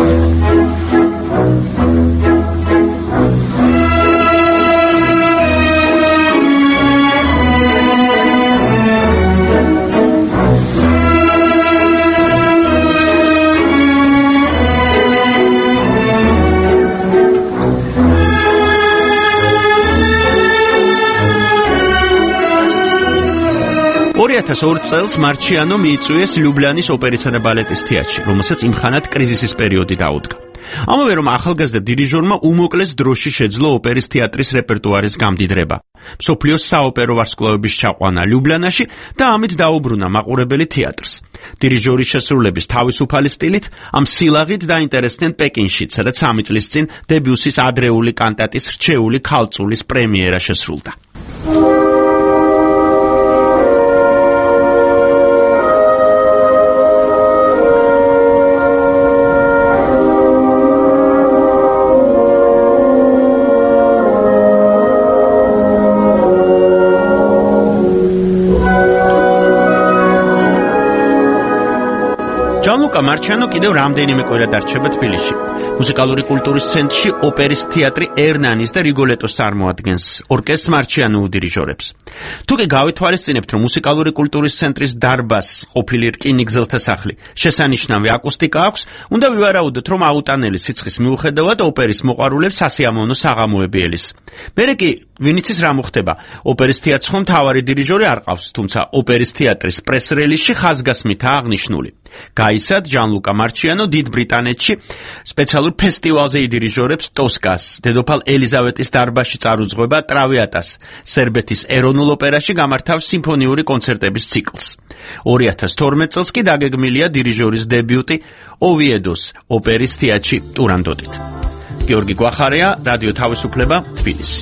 L: ორი ათას ორ წელს მარჩიანო მიიწვიეს ლიუბლიანის ოპერისა და ბალეტის თეატრში, რომელსაც იმხანად კრიზისის პერიოდი დაუდგა. ამავე რომ ახალგაზრდა დირიჟორმა უმოკლეს დროში შეძლო ოპერის თეატრის რეპერტუარის გამდიდრება, მსოფლიოს საოპერო ვარსკვლავების ჩაყვანა ლიუბლიანაში და ამით დაუბრუნა მაყურებელი თეატრს. დირიჟორის შესრულების თავისუფალი სტილით ამ სილაღით დაინტერესდნენ პეკინშიც, სადაც სამი წლის წინ დებიუსის ადრეული კანტატის რჩეული ქალწულის პრემიერა შესრულდა. ჯანლუკა მარჩიანო კიდევ რამდენიმე კვირა დარჩება თბილისში. მუსიკალური კულტურის ცენტრში ოპერის თეატრი ერნანის და რიგოლეტოს წარმოადგენს, ორკესტრ მარჩიანო უდირიჟორებს. თუ კი გავითვალისწინებთ, რომ მუსიკალური კულტურის ცენტრის დარბაზს ყოფილი რკინიგზელთა სახლი შესანიშნავი აკუსტიკა აქვს, უნდა ვივარაუდოთ, რომ აუტანელი სიცხის მიუხედავად ოპერის მოყვარულებს სასიამოვნო საღამოები ელის. მერე კი ვინ იცის რა მოხდება, ოპერის თეატრს ხომ მთავარი დირიჟორი არ ყავს, თუმცა ოპერის თეატრის პრეს-რელიზში ხაზგასმითაა აღნიშნული. გაისად ჯანლუკა მარჩიანო დიდ ბრიტანეთში სპეციალურ ფესტივალზე იდირიჟორებს ტოსკას, დედოფალ ელიზავეტის დარბაზში წარუძღვება ტრავიატას, სერბეთის ეროვნულ ოპერაში გამართავს სიმფონიური კონცერტების ციკლს. ორი ათას თორმეტ წელს კი დაგეგმილია დირიჟორის დებიუტი ოვიედოს ოპერის თეატრში ტურანდოტით. გიორგი გვახარია, რადიო თავისუფლება, თბილისი.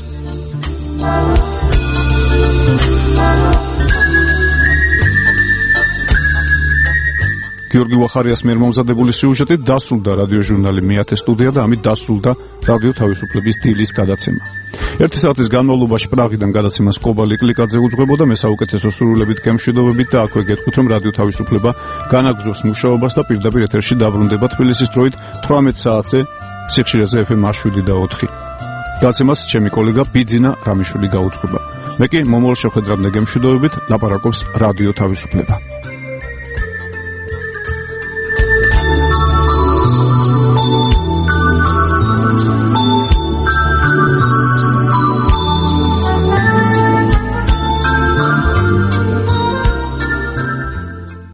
A: გიორგი ვახარიას მიერ მომზადებული სიუჟეტით დასრულდა რადიო ჟურნალი მეათე სტუდია და ამით დასრულდა რადიო თავისუფლების დილის გადაცემა. ერთი საათის განმავლობაში პრაღიდან გადაცემას კობალი კლიკაძე უძღვებოდა, მე საუკეთესო სურვილებით გემშვიდობებით და აქვე გეტყვით, რომ რადიო თავისუფლება განაგრძობს მუშაობას და პირდაპირ ეთერში დაბრუნდება თბილისის დროით თვრამეტ საათზე სიხშირეზე ეფ ემ შვიდი და ოთხი. გადაცემას ჩემი კოლეგა ბიძინა რამიშვილი გაუძღვება. მე კი მომავალ შეხვედრამდე გემშვიდობებით ლაპარაკობს რადიო თავისუფლება.